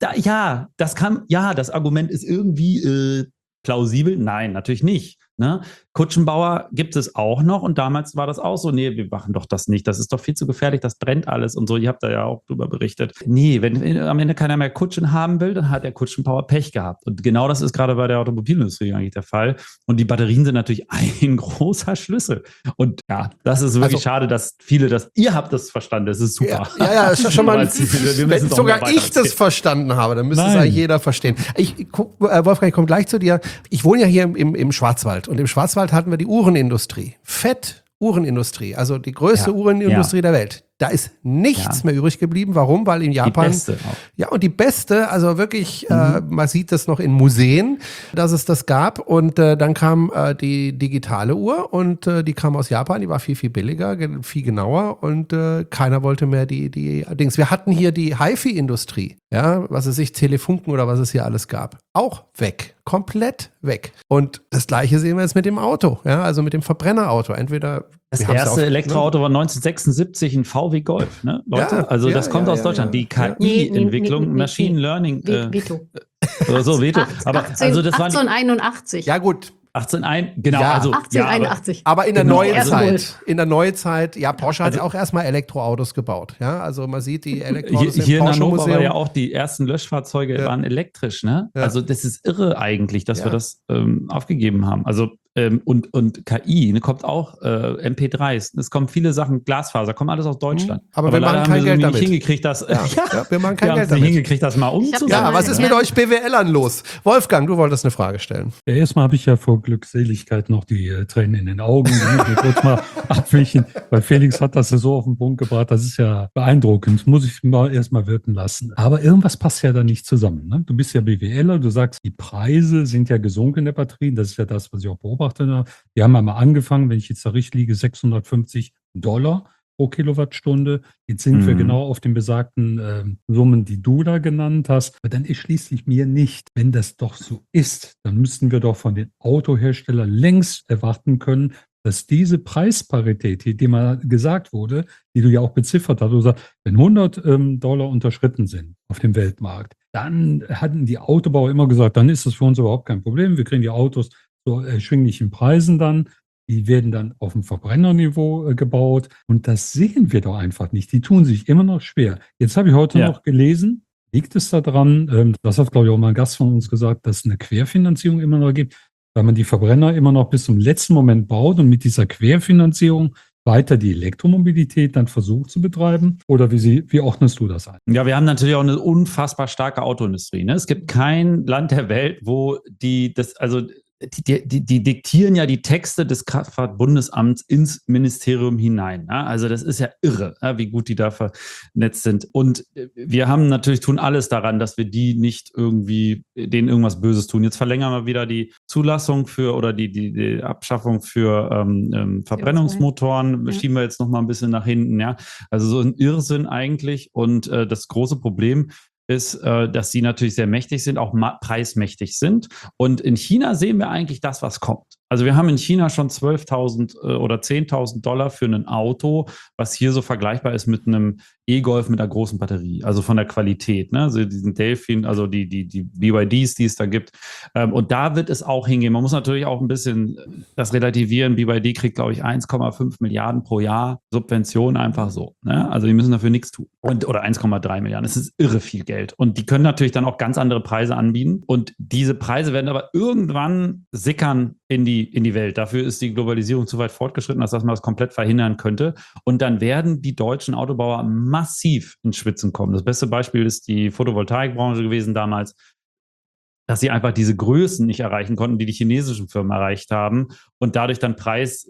Das Argument ist irgendwie plausibel. Nein, natürlich nicht. Ne? Kutschenbauer gibt es auch noch und damals war das auch so, nee, wir machen doch das nicht, das ist doch viel zu gefährlich, das brennt alles und so, ihr habt da ja auch drüber berichtet. Nee, wenn am Ende keiner mehr Kutschen haben will, dann hat der Kutschenbauer Pech gehabt und genau das ist gerade bei der Automobilindustrie eigentlich der Fall und die Batterien sind natürlich ein großer Schlüssel und ja, das ist wirklich schade, dass ihr habt das verstanden, das ist super. Ja, ist ja schon mal, wenn sogar ich das verstanden habe, dann müsste es eigentlich jeder verstehen. Wolfgang, ich komme gleich zu dir. Ich wohne ja hier im Schwarzwald. Und im Schwarzwald hatten wir die Uhrenindustrie. Uhrenindustrie, also die größte Uhrenindustrie der Welt. Da ist nichts mehr übrig geblieben. Warum? Weil in Japan... Die beste auch. Ja, und die beste, also wirklich, man sieht das noch in Museen, dass es das gab. Und dann kam die digitale Uhr und die kam aus Japan, die war viel, viel billiger, viel genauer und keiner wollte mehr die Dings. Wir hatten hier die HiFi-Industrie, ja, was weiß ich, Telefunken oder was es hier alles gab. Auch weg, komplett weg. Und das Gleiche sehen wir jetzt mit dem Auto, ja, also mit dem Verbrennerauto. Entweder das erste Elektroauto war 1976 ein VW Golf, ne, Leute? Ja, also das kommt aus Deutschland. Die KI-Entwicklung, Machine Learning. Veto. So, Veto. Aber 1881. Ja gut, genau. Ja, also, 1881. Aber in der Genau, Neuzeit, ja, Porsche hat auch erstmal Elektroautos gebaut. Ja, also man sieht die Elektroautos hier im in Hannover war Porsche-Museum. ja auch die ersten Löschfahrzeuge waren elektrisch, ne? Ja. Also das ist irre eigentlich, dass Ja. wir das aufgegeben haben. Also und KI, ne, kommt auch MP3s, es kommen viele Sachen, Glasfaser, kommen alles aus Deutschland. Aber wir machen leider kein haben wir Geld nicht damit. hingekriegt, das wir machen kein wir haben Geld es nicht damit. hingekriegt, das mal umzusetzen. Ja, was ist mit euch BWLern los? Wolfgang, du wolltest eine Frage stellen. Ja, erstmal habe ich ja vor Glückseligkeit noch die Tränen in den Augen. Die muss ich kurz mal abwischen, weil Felix hat das ja so auf den Punkt gebracht. Das ist ja beeindruckend. Muss ich mal erstmal wirken lassen. Aber irgendwas passt ja da nicht zusammen. Ne? Du bist ja BWLer, du sagst, die Preise sind ja gesunken der Batterien. Das ist ja das, was ich auch beobachtet habe. Die haben ja mal angefangen, wenn ich jetzt da richtig liege, $650 pro Kilowattstunde. Jetzt sind wir genau auf den besagten Summen, die du da genannt hast. Aber dann erschließt sich mir nicht, wenn das doch so ist, dann müssten wir doch von den Autoherstellern längst erwarten können, dass diese Preisparität, die mal gesagt wurde, die du ja auch beziffert hast, du sagst, wenn $100 unterschritten sind auf dem Weltmarkt, dann hatten die Autobauer immer gesagt, dann ist das für uns überhaupt kein Problem. Wir kriegen die Autos zu erschwinglichen Preisen dann. Die werden dann auf dem Verbrennerniveau gebaut. Und das sehen wir doch einfach nicht. Die tun sich immer noch schwer. Jetzt habe ich heute noch gelesen, liegt es daran, das hat, glaube ich, auch mal ein Gast von uns gesagt, dass es eine Querfinanzierung immer noch gibt, weil man die Verbrenner immer noch bis zum letzten Moment baut und mit dieser Querfinanzierung weiter die Elektromobilität dann versucht zu betreiben? Oder wie ordnest du das ein? Ja, wir haben natürlich auch eine unfassbar starke Autoindustrie. Ne? Es gibt kein Land der Welt, wo die diktieren ja die Texte des Kraftfahrtbundesamts ins Ministerium hinein. Ja? Also das ist ja irre, ja, wie gut die da vernetzt sind. Und wir tun alles daran, dass wir die nicht irgendwie, denen irgendwas Böses tun. Jetzt verlängern wir wieder die Zulassung oder die Abschaffung für Verbrennungsmotoren, schieben wir jetzt noch mal ein bisschen nach hinten. Ja? Also so ein Irrsinn eigentlich. Und das große Problem ist, dass sie natürlich sehr mächtig sind, auch preismächtig sind. Und in China sehen wir eigentlich das, was kommt. Also wir haben in China schon $12.000 oder $10.000 für ein Auto, was hier so vergleichbar ist mit einem E-Golf mit einer großen Batterie, also von der Qualität, ne? Also diesen Delphin, also die BYDs, die es da gibt. Und da wird es auch hingehen. Man muss natürlich auch ein bisschen das relativieren. BYD kriegt, glaube ich, 1,5 Milliarden pro Jahr Subvention einfach so. Ne? Also die müssen dafür nichts tun. Oder 1,3 Milliarden. Das ist irre viel Geld. Und die können natürlich dann auch ganz andere Preise anbieten. Und diese Preise werden aber irgendwann sickern in die Welt. Dafür ist die Globalisierung zu weit fortgeschritten, als dass man das komplett verhindern könnte. Und dann werden die deutschen Autobauer massiv ins Schwitzen kommen. Das beste Beispiel ist die Photovoltaikbranche gewesen damals, dass sie einfach diese Größen nicht erreichen konnten, die die chinesischen Firmen erreicht haben und dadurch dann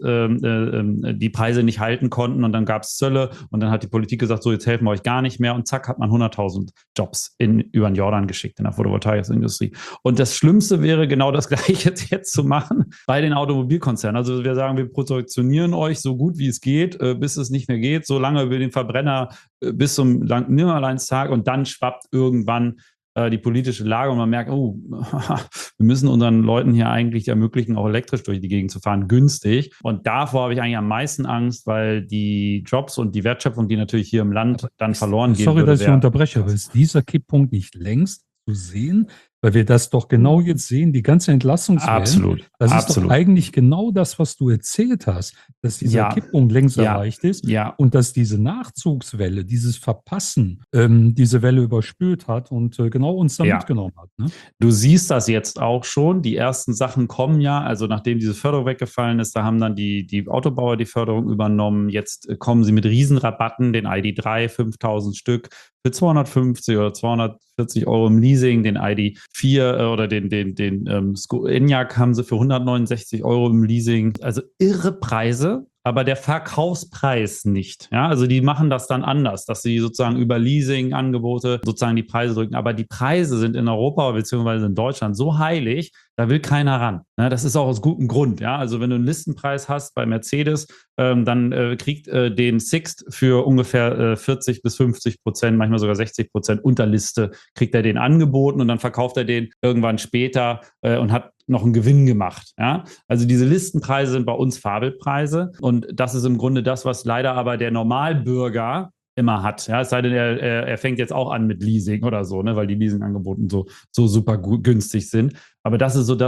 die Preise nicht halten konnten und dann gab es Zölle und dann hat die Politik gesagt, so jetzt helfen wir euch gar nicht mehr und zack hat man 100.000 Jobs über den Jordan geschickt in der Photovoltaikindustrie. Und das Schlimmste wäre genau das Gleiche jetzt zu machen bei den Automobilkonzernen. Also wir sagen, wir protektionieren euch so gut wie es geht, bis es nicht mehr geht, solange wir den Verbrenner bis zum Nimmerleinstag und dann schwappt irgendwann die politische Lage und man merkt, oh, wir müssen unseren Leuten hier eigentlich ermöglichen, auch elektrisch durch die Gegend zu fahren, günstig. Und davor habe ich eigentlich am meisten Angst, weil die Jobs und die Wertschöpfung, die natürlich hier im Land dann verloren gehen Sorry, würde. dass ich unterbreche, aber ist dieser Kipppunkt nicht längst zu sehen? Weil wir das doch genau jetzt sehen, die ganze Entlastungswelle. Absolut. Das ist doch eigentlich genau das, was du erzählt hast, dass dieser Kipppunkt längst erreicht ist und dass diese Nachzugswelle, dieses Verpassen, diese Welle überspült hat und genau uns da mitgenommen hat. Ne? Du siehst das jetzt auch schon. Die ersten Sachen kommen ja, also nachdem diese Förderung weggefallen ist, da haben dann die Autobauer die Förderung übernommen. Jetzt kommen sie mit Riesenrabatten, den ID3, 5.000 Stück für 250 oder 240 Euro im Leasing, den ID4 oder den Enyaq haben sie für 169 Euro im Leasing. Also irre Preise, aber der Verkaufspreis nicht. Ja, also die machen das dann anders, dass sie sozusagen über Leasing-Angebote sozusagen die Preise drücken. Aber die Preise sind in Europa bzw. in Deutschland so heilig, da will keiner ran. Das ist auch aus gutem Grund. Ja? Also wenn du einen Listenpreis hast bei Mercedes, dann kriegt den Sixt für ungefähr 40-50%, manchmal sogar 60% unter Liste, kriegt er den angeboten und dann verkauft er den irgendwann später und hat noch einen Gewinn gemacht. Ja? Also diese Listenpreise sind bei uns Fabelpreise und das ist im Grunde das, was leider aber der Normalbürger immer hat. Ja, es sei denn, er fängt jetzt auch an mit Leasing oder so, ne, weil die Leasingangebote so super günstig sind. Aber das ist so das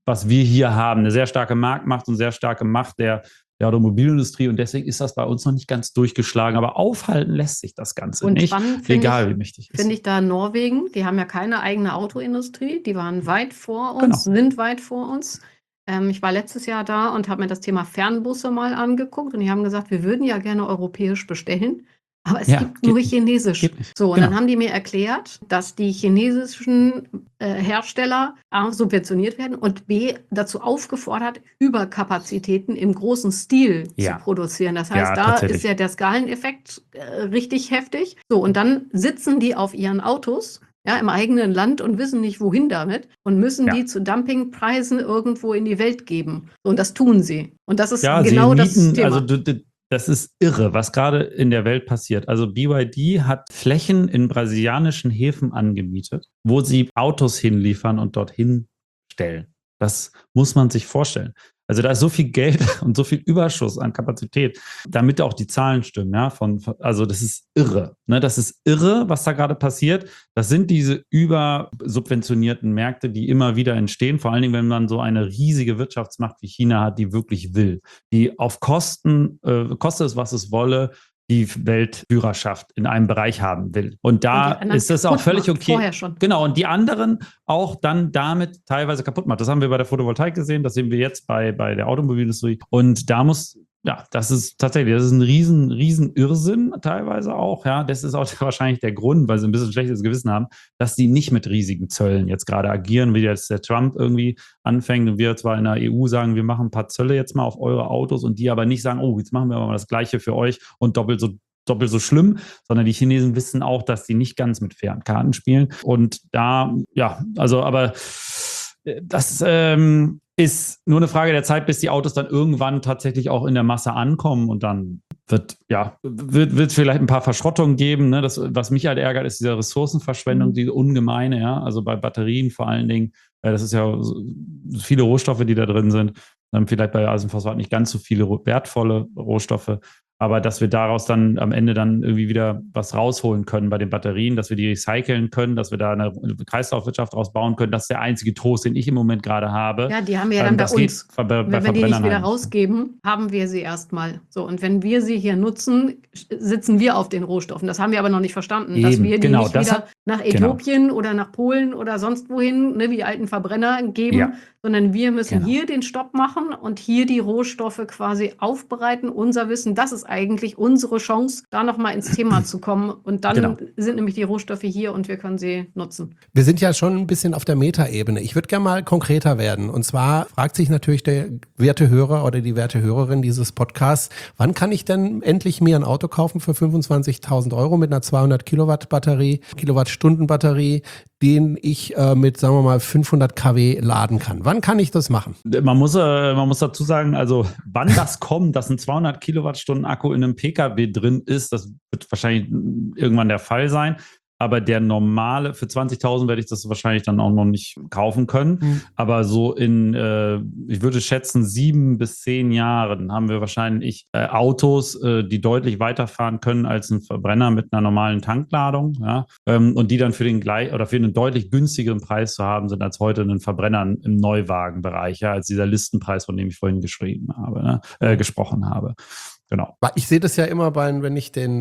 was wir hier haben. Eine sehr starke Marktmacht und sehr starke Macht der Automobilindustrie. Und deswegen ist das bei uns noch nicht ganz durchgeschlagen. Aber aufhalten lässt sich das Ganze Und nicht, spannend egal wie mächtig es finde ist. ich da Norwegen. Die haben ja keine eigene Autoindustrie. Die waren weit vor uns, Genau. sind weit vor uns. Ich war letztes Jahr da und habe mir das Thema Fernbusse mal angeguckt. Und die haben gesagt, wir würden ja gerne europäisch bestellen. Aber es Ja, gibt nur geht nicht. Chinesisch. Geht nicht. So, und Genau. dann haben die mir erklärt, dass die chinesischen Hersteller A, subventioniert werden und B, dazu aufgefordert, Überkapazitäten im großen Stil Ja. zu produzieren. Das Ja, heißt, da tatsächlich. ist ja der Skaleneffekt richtig heftig. So, und dann sitzen die auf ihren Autos, ja, im eigenen Land und wissen nicht, wohin damit und müssen Ja. die zu Dumpingpreisen irgendwo in die Welt geben. So, und das tun sie. Und das ist Ja, genau sie das mieten, Thema. also das ist irre, was gerade in der Welt passiert. Also BYD hat Flächen in brasilianischen Häfen angemietet, wo sie Autos hinliefern und dorthin stellen. Das muss man sich vorstellen. Also da ist so viel Geld und so viel Überschuss an Kapazität, damit auch die Zahlen stimmen. Ja, also das ist irre. Ne? Das ist irre, was da gerade passiert. Das sind diese übersubventionierten Märkte, die immer wieder entstehen. Vor allen Dingen, wenn man so eine riesige Wirtschaftsmacht wie China hat, die wirklich will. Die auf koste es, was es wolle, die Weltführerschaft in einem Bereich haben will. Und da Und die anderen ist es auch kaputt völlig macht, okay. vorher schon. Genau, und die anderen auch dann damit teilweise kaputt macht. Das haben wir bei der Photovoltaik gesehen, das sehen wir jetzt bei der Automobilindustrie. Und da das ist ein riesen Irrsinn teilweise auch. Ja, das ist auch wahrscheinlich der Grund, weil sie ein bisschen schlechtes Gewissen haben, dass sie nicht mit riesigen Zöllen jetzt gerade agieren, wie jetzt der Trump irgendwie anfängt und wir zwar in der EU sagen, wir machen ein paar Zölle jetzt mal auf eure Autos und die aber nicht sagen, oh, jetzt machen wir aber mal das Gleiche für euch und doppelt so schlimm, sondern die Chinesen wissen auch, dass die nicht ganz mit fairen Karten spielen. Und da, aber das ist nur eine Frage der Zeit, bis die Autos dann irgendwann tatsächlich auch in der Masse ankommen und dann wird vielleicht ein paar Verschrottungen geben. Ne? Das, was mich halt ärgert, ist diese Ressourcenverschwendung, diese ungemeine, ja, also bei Batterien vor allen Dingen. Das ist ja so viele Rohstoffe, die da drin sind. Vielleicht bei Eisenphosphat nicht ganz so viele wertvolle Rohstoffe. Aber dass wir daraus dann am Ende dann irgendwie wieder was rausholen können bei den Batterien, dass wir die recyceln können, dass wir da eine Kreislaufwirtschaft draus bauen können, das ist der einzige Trost, den ich im Moment gerade habe. Ja, die haben wir ja dann bei Das geht uns. bei Wenn wir die nicht Verbrennern wieder halt. rausgeben, haben wir sie erstmal. So, und wenn wir sie hier nutzen, sitzen wir auf den Rohstoffen. Das haben wir aber noch nicht verstanden, dass Eben, wir die genau, nicht das wieder hat- nach genau. Äthiopien oder nach Polen oder sonst wohin, ne, wie die alten Verbrenner geben, Ja. sondern wir müssen Genau. hier den Stopp machen und hier die Rohstoffe quasi aufbereiten. Unser Wissen, das ist eigentlich unsere Chance, da nochmal ins Thema zu kommen. Und dann Genau. sind nämlich die Rohstoffe hier und wir können sie nutzen. Wir sind ja schon ein bisschen auf der Metaebene. Ich würde gerne mal konkreter werden. Und zwar fragt sich natürlich der werte Hörer oder die werte Hörerin dieses Podcasts, wann kann ich denn endlich mir ein Auto kaufen für 25.000 € mit einer 200 Kilowattstunden Batterie, den ich mit, sagen wir mal, 500 kW laden kann? Wann kann ich das machen? Man muss dazu sagen, also wann das kommt, dass ein 200 Kilowattstunden Akku in einem PKW drin ist, das wird wahrscheinlich irgendwann der Fall sein. Aber der normale, für 20.000 werde ich das wahrscheinlich dann auch noch nicht kaufen können. Aber so ich würde schätzen, 7 bis 10 Jahren haben wir wahrscheinlich Autos, die deutlich weiterfahren können als ein Verbrenner mit einer normalen Tankladung. Ja? Und die dann für einen deutlich günstigeren Preis zu haben sind als heute ein Verbrenner im Neuwagenbereich, ja, als dieser Listenpreis, von dem ich vorhin gesprochen habe. Genau. Ich sehe das ja immer wenn ich den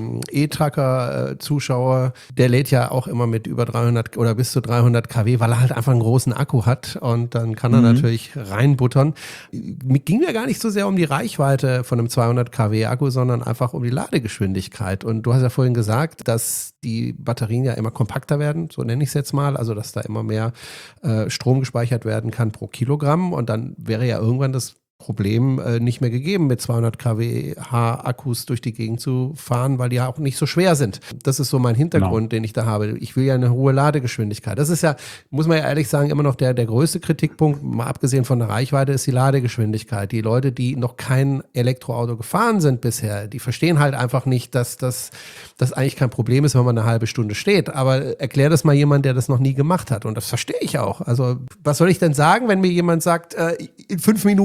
E-Tracker zuschaue, der lädt ja auch immer mit über 300 oder bis zu 300 kW, weil er halt einfach einen großen Akku hat und dann kann er natürlich reinbuttern. Mir ging ja gar nicht so sehr um die Reichweite von einem 200 kW Akku, sondern einfach um die Ladegeschwindigkeit. Und du hast ja vorhin gesagt, dass die Batterien ja immer kompakter werden, so nenne ich es jetzt mal, also dass da immer mehr Strom gespeichert werden kann pro Kilogramm und dann wäre ja irgendwann das Problem nicht mehr gegeben, mit 200 kWh Akkus durch die Gegend zu fahren, weil die ja auch nicht so schwer sind. Das ist so mein Hintergrund, den ich da habe. Ich will ja eine hohe Ladegeschwindigkeit. Das ist ja, muss man ja ehrlich sagen, immer noch der größte Kritikpunkt, mal abgesehen von der Reichweite, ist die Ladegeschwindigkeit. Die Leute, die noch kein Elektroauto gefahren sind bisher, die verstehen halt einfach nicht, dass das eigentlich kein Problem ist, wenn man eine halbe Stunde steht. Aber erklär das mal jemand, der das noch nie gemacht hat. Und das verstehe ich auch. Also was soll ich denn sagen, wenn mir jemand sagt, in 5 Minuten habe ich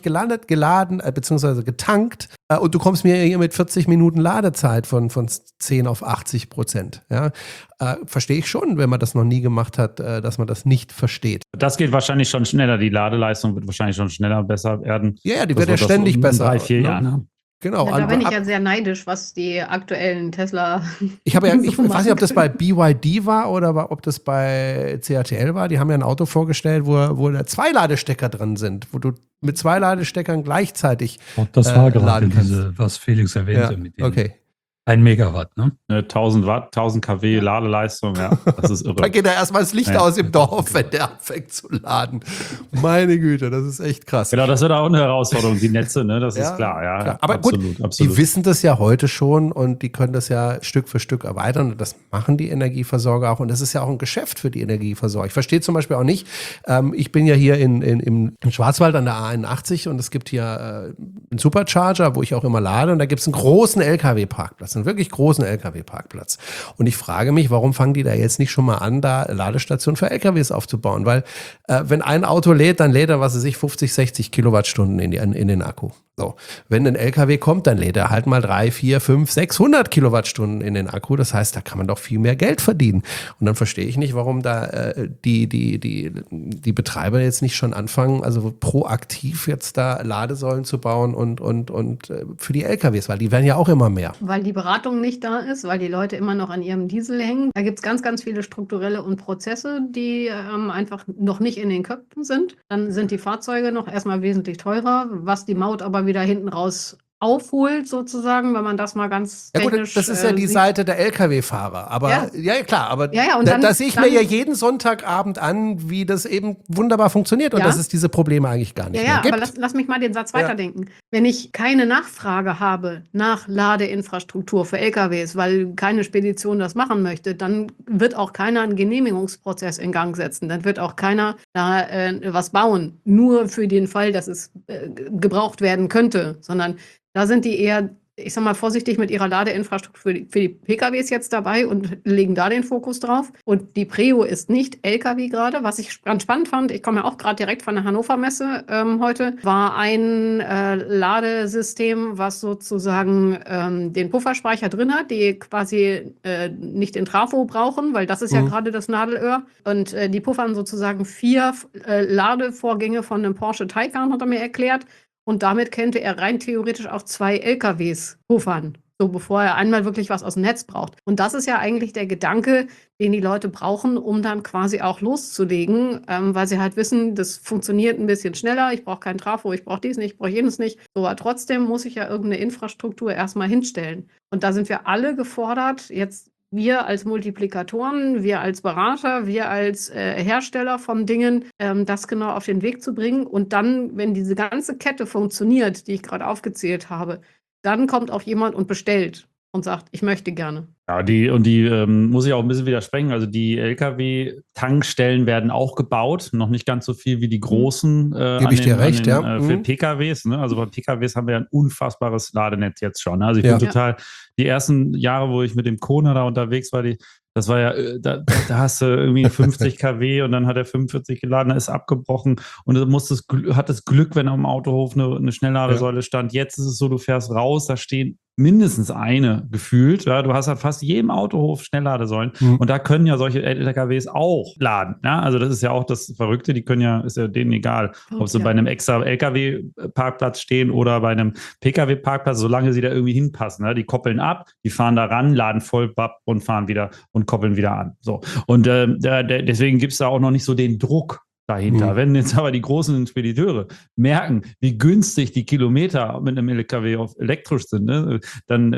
geladen, beziehungsweise getankt und du kommst mir hier mit 40 Minuten Ladezeit von 10 auf 80%. Ja? Verstehe ich schon, wenn man das noch nie gemacht hat, dass man das nicht versteht. Das geht wahrscheinlich schon schneller. Die Ladeleistung wird wahrscheinlich schon schneller besser werden. Ja, die wird ja ständig besser. 3-4 Jahren haben. Genau. Ja, da bin ich ja sehr neidisch, was die aktuellen Tesla. Ich weiß nicht, ob das bei BYD war oder ob das bei CATL war. Die haben ja ein Auto vorgestellt, wo da 2 Ladestecker drin sind, wo du mit 2 Ladesteckern gleichzeitig Das war gerade laden kannst. was Felix erwähnte Ja, mit dem okay. 1 Megawatt, ne? 1000 Watt, 1000 kW Ladeleistung, ja, das ist irre. Da geht da erstmal das Licht Ja. aus im Dorf, wenn der anfängt zu laden. Meine Güte, das ist echt krass. Genau, das wird auch eine Herausforderung, die Netze, ne? Das Ja, ist klar, ja. klar. Aber absolut, gut, absolut. die wissen das ja heute schon und die können das ja Stück für Stück erweitern und das machen die Energieversorger auch und das ist ja auch ein Geschäft für die Energieversorger. Ich verstehe zum Beispiel auch nicht, ich bin ja hier im Schwarzwald an der A81 und es gibt hier einen Supercharger, wo ich auch immer lade und da gibt es einen großen LKW-Parkplatz, einen wirklich großen LKW-Parkplatz. Und ich frage mich, warum fangen die da jetzt nicht schon mal an, da Ladestationen für LKWs aufzubauen? Weil wenn ein Auto lädt, dann lädt er, 50, 60 Kilowattstunden in den Akku. So. Wenn ein LKW kommt, dann lädt er halt mal 3, 4, 5, 600 Kilowattstunden in den Akku. Das heißt, da kann man doch viel mehr Geld verdienen. Und dann verstehe ich nicht, warum da die Betreiber jetzt nicht schon anfangen, also proaktiv jetzt da Ladesäulen zu bauen und für die LKWs, weil die werden ja auch immer mehr. Weil die Beratung nicht da ist, weil die Leute immer noch an ihrem Diesel hängen. Da gibt es ganz, ganz viele strukturelle und Prozesse, die einfach noch nicht in den Köpfen sind. Dann sind die Fahrzeuge noch erstmal wesentlich teurer, was die Maut aber wieder hinten raus aufholt, sozusagen, wenn man das mal ganz Ja gut, technisch das ist ja die sieht. Seite der LKW-Fahrer. Aber ja klar, aber und da dann- sehe ich mir dann- ja jeden Sonntagabend an, wie das eben wunderbar funktioniert und Ja. dass es diese Probleme eigentlich gar nicht mehr Ja, gibt. aber lass mich mal den Satz Ja. weiterdenken. Wenn ich keine Nachfrage habe nach Ladeinfrastruktur für LKWs, weil keine Spedition das machen möchte, dann wird auch keiner einen Genehmigungsprozess in Gang setzen. Dann wird auch keiner da was bauen, nur für den Fall, dass es gebraucht werden könnte, sondern da sind die eher, ich sag mal, vorsichtig mit ihrer Ladeinfrastruktur für die PKWs jetzt dabei und legen da den Fokus drauf. Und die Prio ist nicht LKW gerade. Was ich ganz spannend fand, ich komme ja auch gerade direkt von der Hannover Messe heute, war ein Ladesystem, was sozusagen den Pufferspeicher drin hat, die quasi nicht den Trafo brauchen, weil das ist ja gerade das Nadelöhr. Und die puffern sozusagen 4 Ladevorgänge von einem Porsche Taycan, hat er mir erklärt. Und damit könnte er rein theoretisch auch 2 LKWs puffern, so bevor er einmal wirklich was aus dem Netz braucht. Und das ist ja eigentlich der Gedanke, den die Leute brauchen, um dann quasi auch loszulegen, weil sie halt wissen, das funktioniert ein bisschen schneller, ich brauche keinen Trafo, ich brauche dies nicht, ich brauche jenes nicht. So, aber trotzdem muss ich ja irgendeine Infrastruktur erstmal hinstellen. Und da sind wir alle gefordert, jetzt wir als Multiplikatoren, wir als Berater, wir als Hersteller von Dingen, das genau auf den Weg zu bringen. Und dann, wenn diese ganze Kette funktioniert, die ich gerade aufgezählt habe, dann kommt auch jemand und bestellt und sagt, ich möchte gerne. Ja, die muss ich auch ein bisschen widersprechen. Also die LKW-Tankstellen werden auch gebaut, noch nicht ganz so viel wie die großen Gebe ich dir recht, ja. für PKWs. Ne? Also bei PKWs haben wir ein unfassbares Ladenetz jetzt schon. Also ich bin total, die ersten Jahre, wo ich mit dem Kona da unterwegs war, das war ja, da hast du irgendwie 50 kW und dann hat er 45 geladen, da ist abgebrochen und du hat das Glück, wenn am Autohof eine Schnellladesäule stand. Jetzt ist es so, du fährst raus, da stehen mindestens eine gefühlt. Ja, du hast halt fast jedem Autohof Schnellladesäulen und da können ja solche LKWs auch laden. Ja? Also das ist ja auch das Verrückte, die können ja, ist ja denen egal, ob sie bei einem extra LKW-Parkplatz stehen oder bei einem PKW-Parkplatz, solange sie da irgendwie hinpassen. Ja? Die koppeln ab, die fahren da ran, laden voll und fahren wieder und koppeln wieder an. So. Und deswegen gibt es da auch noch nicht so den Druck dahinter. Wenn jetzt aber die großen Spediteure merken, wie günstig die Kilometer mit einem LKW auf elektrisch sind, ne, dann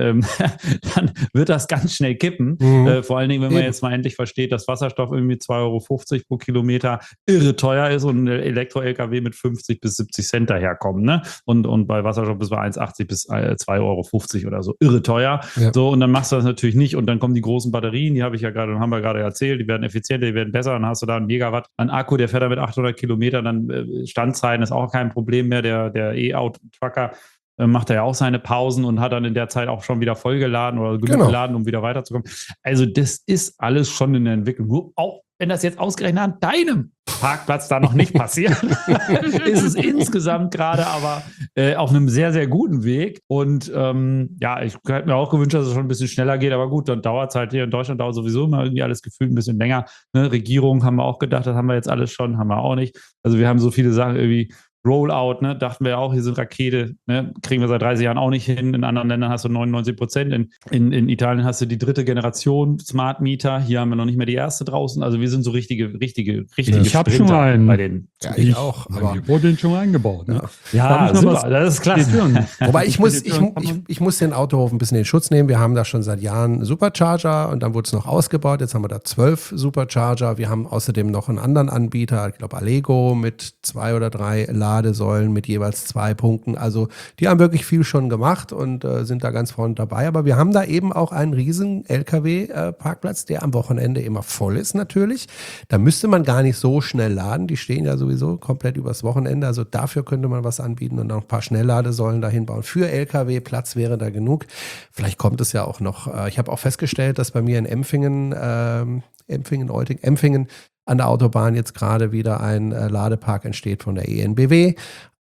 wird das ganz schnell kippen. Vor allen Dingen, wenn man jetzt mal endlich versteht, dass Wasserstoff irgendwie 2,50 € pro Kilometer irre teuer ist und ein Elektro-LKW mit 50 bis 70 Cent daherkommt. Ne? Und bei Wasserstoff bis bei 1,80 bis 2,50 € oder so. Irre teuer. Ja. So, und dann machst du das natürlich nicht. Und dann kommen die großen Batterien, die haben wir gerade erzählt, die werden effizienter, die werden besser. Dann hast du da einen Megawatt an Akku, der fährt damit 800 Kilometer, dann Standzeiten ist auch kein Problem mehr. Der E-Auto-Trucker macht ja auch seine Pausen und hat dann in der Zeit auch schon wieder vollgeladen oder genug geladen, um wieder weiterzukommen. Also das ist alles schon in der Entwicklung. Nur auch wenn das jetzt ausgerechnet an deinem Parkplatz da noch nicht passiert, ist es insgesamt gerade aber auf einem sehr, sehr guten Weg. Und ja, ich hätte mir auch gewünscht, dass es schon ein bisschen schneller geht, aber gut, dann dauert es halt hier in Deutschland dauert sowieso immer irgendwie alles gefühlt ein bisschen länger. Ne? Regierung haben wir auch gedacht, das haben wir jetzt alles schon, haben wir auch nicht. Also wir haben so viele Sachen irgendwie Rollout, ne, dachten wir auch, hier sind Rakete, ne, kriegen wir seit 30 Jahren auch nicht hin. In anderen Ländern hast du 99%. In Italien hast du die 3. Generation Smart Meter. Hier haben wir noch nicht mehr die erste draußen. Also wir sind so richtige Ich habe schon einen. Bei den. Ja, ich auch. Aber ich wurde den schon eingebaut. Ne? Ja, super, das ist klasse. Wobei ich muss den Autohof ein bisschen in Schutz nehmen. Wir haben da schon seit Jahren Supercharger und dann wurde es noch ausgebaut. Jetzt haben wir da 12 Supercharger. Wir haben außerdem noch einen anderen Anbieter, ich glaube Allego, mit 2 oder 3 Ladesäulen mit jeweils 2 Punkten. Also die haben wirklich viel schon gemacht und sind da ganz vorne dabei. Aber wir haben da eben auch einen riesen LKW-Parkplatz, der am Wochenende immer voll ist natürlich. Da müsste man gar nicht so schnell laden. Die stehen ja sowieso komplett übers Wochenende. Also dafür könnte man was anbieten und noch ein paar Schnellladesäulen dahin bauen. Für LKW Platz wäre da genug. Vielleicht kommt es ja auch noch. Ich habe auch festgestellt, dass bei mir in Empfingen an der Autobahn jetzt gerade wieder ein Ladepark entsteht von der EnBW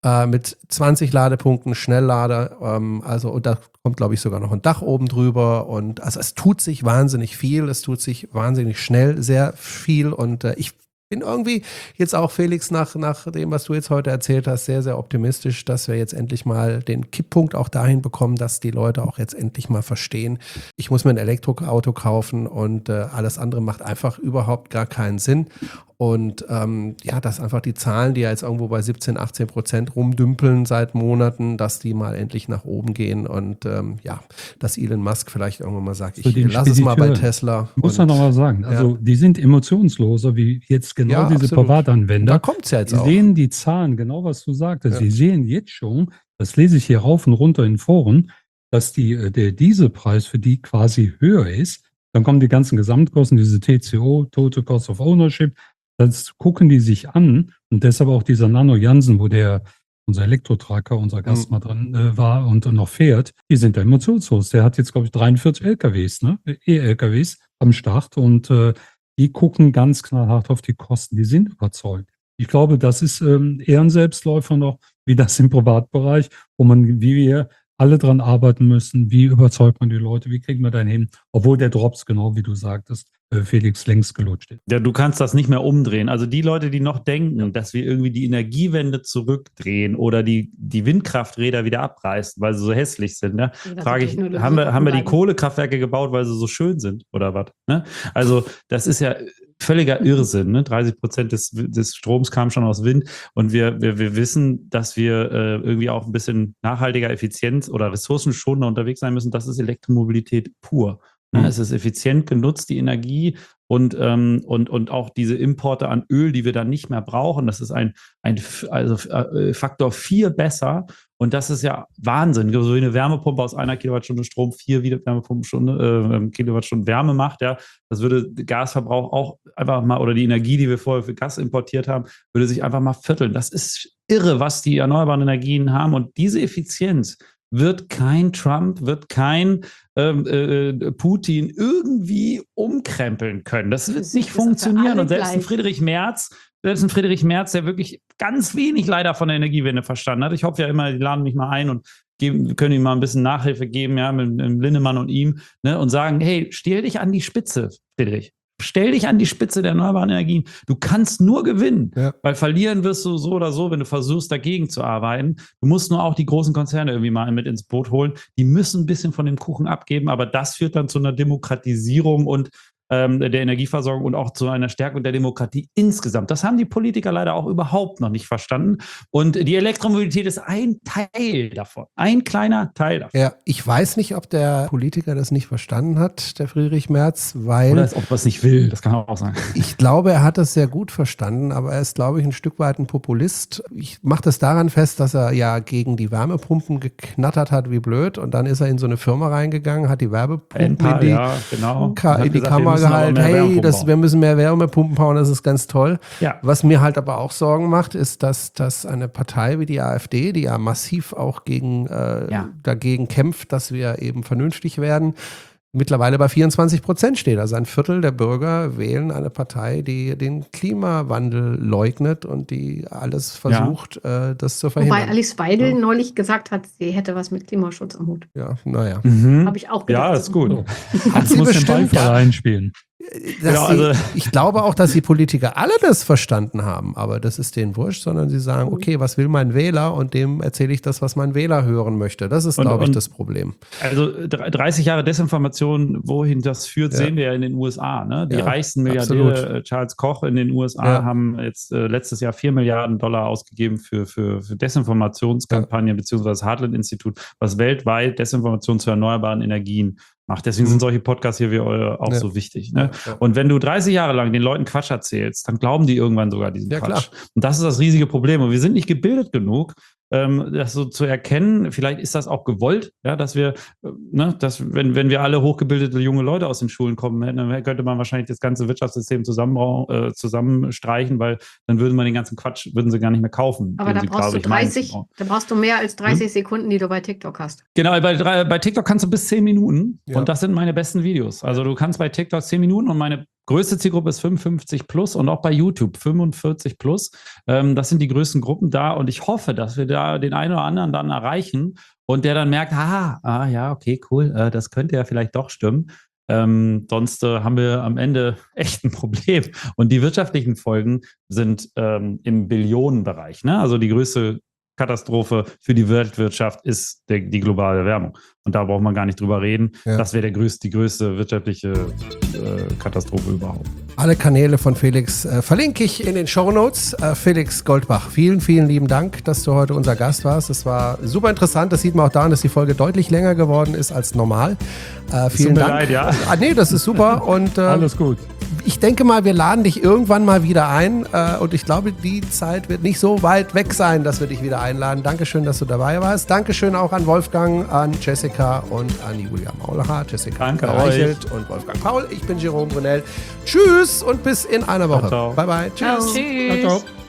mit 20 Ladepunkten, Schnelllader. Und da kommt, glaube ich, sogar noch ein Dach oben drüber. Und also es tut sich wahnsinnig viel, es tut sich wahnsinnig schnell sehr viel. Und ich bin irgendwie jetzt auch, Felix, nach dem, was du jetzt heute erzählt hast, sehr, sehr optimistisch, dass wir jetzt endlich mal den Kipppunkt auch dahin bekommen, dass die Leute auch jetzt endlich mal verstehen, ich muss mir ein Elektroauto kaufen und alles andere macht einfach überhaupt gar keinen Sinn. Und dass einfach die Zahlen, die ja jetzt irgendwo bei 17-18% rumdümpeln seit Monaten, dass die mal endlich nach oben gehen und dass Elon Musk vielleicht irgendwann mal sagt, ich lasse es mal bei Tesla. Muss man noch mal sagen, also die sind emotionsloser wie jetzt genau diese absolut. Privatanwender. Da kommt es ja jetzt auch. Die sehen die Zahlen, genau was du sagtest. Ja. Sie sehen jetzt schon, das lese ich hier rauf und runter in Foren, dass der Dieselpreis für die quasi höher ist. Dann kommen die ganzen Gesamtkosten, diese TCO, Total Cost of Ownership. Das gucken die sich an und deshalb auch dieser Nano Jansen, wo unser Elektrotracker, unser Gast mal drin war und noch fährt, die sind da emotionslos. Der hat jetzt, glaube ich, 43 LKWs, ne? E-LKWs am Start und die gucken ganz knallhart auf die Kosten. Die sind überzeugt. Ich glaube, das ist eher ein Selbstläufer noch, wie das im Privatbereich, wie wir alle dran arbeiten müssen. Wie überzeugt man die Leute? Wie kriegt man da hin? Obwohl der Drops, genau wie du sagtest, Felix, längst gelutscht ist. Ja, du kannst das nicht mehr umdrehen. Also die Leute, die noch denken, dass wir irgendwie die Energiewende zurückdrehen oder die Windkrafträder wieder abreißen, weil sie so hässlich sind, ne? Frage ich, haben wir die Kohlekraftwerke gebaut, weil sie so schön sind oder was? Ne? Also das ist ja völliger Irrsinn. Ne? 30% des Stroms kam schon aus Wind und wir wissen, dass wir irgendwie auch ein bisschen nachhaltiger, effizient oder ressourcenschonender unterwegs sein müssen. Das ist Elektromobilität pur. Es ist effizient genutzt, die Energie und auch diese Importe an Öl, die wir dann nicht mehr brauchen. Das ist ein Faktor 4 besser. Und das ist ja Wahnsinn. So wie eine Wärmepumpe aus 1 Kilowattstunde Strom 4 Kilowattstunden Wärme macht, ja. Das würde Gasverbrauch auch einfach mal, oder die Energie, die wir vorher für Gas importiert haben, würde sich einfach mal vierteln. Das ist irre, was die erneuerbaren Energien haben. Und diese Effizienz wird kein Trump, wird kein Putin irgendwie umkrempeln können. Das wird nicht funktionieren. Und selbst ein Friedrich Merz, der wirklich ganz wenig leider von der Energiewende verstanden hat. Ich hoffe ja immer, die laden mich mal ein und können ihm mal ein bisschen Nachhilfe geben, ja, mit Linnemann und ihm, ne, und sagen, hey, stell dich an die Spitze, Friedrich. Stell dich an die Spitze der erneuerbaren Energien. Du kannst nur gewinnen, weil verlieren wirst du so oder so, wenn du versuchst, dagegen zu arbeiten. Du musst nur auch die großen Konzerne irgendwie mal mit ins Boot holen. Die müssen ein bisschen von dem Kuchen abgeben, aber das führt dann zu einer Demokratisierung und der Energieversorgung und auch zu einer Stärkung der Demokratie insgesamt. Das haben die Politiker leider auch überhaupt noch nicht verstanden. Und die Elektromobilität ist ein Teil davon. Ein kleiner Teil davon. Ja, ich weiß nicht, ob der Politiker das nicht verstanden hat, der Friedrich Merz, weil... Oder ob er es nicht will, das kann er auch sagen. Ich glaube, er hat das sehr gut verstanden, aber er ist, glaube ich, ein Stück weit ein Populist. Ich mache das daran fest, dass er ja gegen die Wärmepumpen geknattert hat wie blöd und dann ist er in so eine Firma reingegangen, hat die Wärmepumpen in die Kamera gehalten, hey, wir müssen mehr Wärmepumpen bauen, das ist ganz toll. Ja. Was mir halt aber auch Sorgen macht, ist, dass eine Partei wie die AfD, die ja massiv auch dagegen kämpft, dass wir eben vernünftig werden, mittlerweile bei 24% steht. Also ein Viertel der Bürger wählen eine Partei, die den Klimawandel leugnet und die alles versucht, das zu verhindern. Wobei Alice Weidel neulich gesagt hat, sie hätte was mit Klimaschutz am Hut. Ja, naja. Habe ich auch gedacht. Ja, ist gut. Hat sie muss den bestimmt, Beifall einspielen. Ich glaube auch, dass die Politiker alle das verstanden haben, aber das ist denen wurscht, sondern sie sagen, okay, was will mein Wähler und dem erzähle ich das, was mein Wähler hören möchte. Das ist, glaube ich, das Problem. Also 30 Jahre Desinformation, wohin das führt, sehen wir ja in den USA. Ne? Die reichsten Milliardäre, Charles Koch in den USA, haben jetzt letztes Jahr $4 Milliarden ausgegeben für Desinformationskampagnen, beziehungsweise das Heartland-Institut, was weltweit Desinformation zu erneuerbaren Energien macht. Deswegen sind solche Podcasts hier wie eure auch so wichtig. Ne? Und wenn du 30 Jahre lang den Leuten Quatsch erzählst, dann glauben die irgendwann sogar diesen Quatsch. Klar. Und das ist das riesige Problem. Und wir sind nicht gebildet genug, das so zu erkennen. Vielleicht ist das auch gewollt, dass wir, dass wenn wir alle hochgebildete junge Leute aus den Schulen kommen hätten, dann könnte man wahrscheinlich das ganze Wirtschaftssystem zusammenstreichen, weil dann würde man den ganzen Quatsch, würden sie gar nicht mehr kaufen. Aber da brauchst du mehr als 30 Sekunden, die du bei TikTok hast. Genau, bei TikTok kannst du bis 10 Minuten und das sind meine besten Videos. Also du kannst bei TikTok 10 Minuten und meine größte Zielgruppe ist 55 plus und auch bei YouTube 45 plus. Das sind die größten Gruppen da und ich hoffe, dass wir da den einen oder anderen dann erreichen und der dann merkt, ja, okay, cool, das könnte ja vielleicht doch stimmen. Sonst haben wir am Ende echt ein Problem. Und die wirtschaftlichen Folgen sind im Billionenbereich. Ne? Also die größte Katastrophe für die Weltwirtschaft ist die globale Erwärmung. Und da braucht man gar nicht drüber reden. Ja. Das wäre die größte wirtschaftliche Katastrophe überhaupt. Alle Kanäle von Felix verlinke ich in den Shownotes. Felix Goldbach, vielen, vielen lieben Dank, dass du heute unser Gast warst. Das war super interessant. Das sieht man auch daran, dass die Folge deutlich länger geworden ist als normal. Vielen Dank. Leid, ja. Nee, das ist super. Und, alles gut. Ich denke mal, wir laden dich irgendwann mal wieder ein. Und ich glaube, die Zeit wird nicht so weit weg sein, dass wir dich wieder einladen. Dankeschön, dass du dabei warst. Dankeschön auch an Wolfgang, an Jessica und an Julia Maulacher. Jessica Reichelt und Wolfgang Paul. Ich bin Jerome Brunel. Tschüss und bis in einer Woche. Ciao. Bye, bye. Tschüss. Ciao, ciao.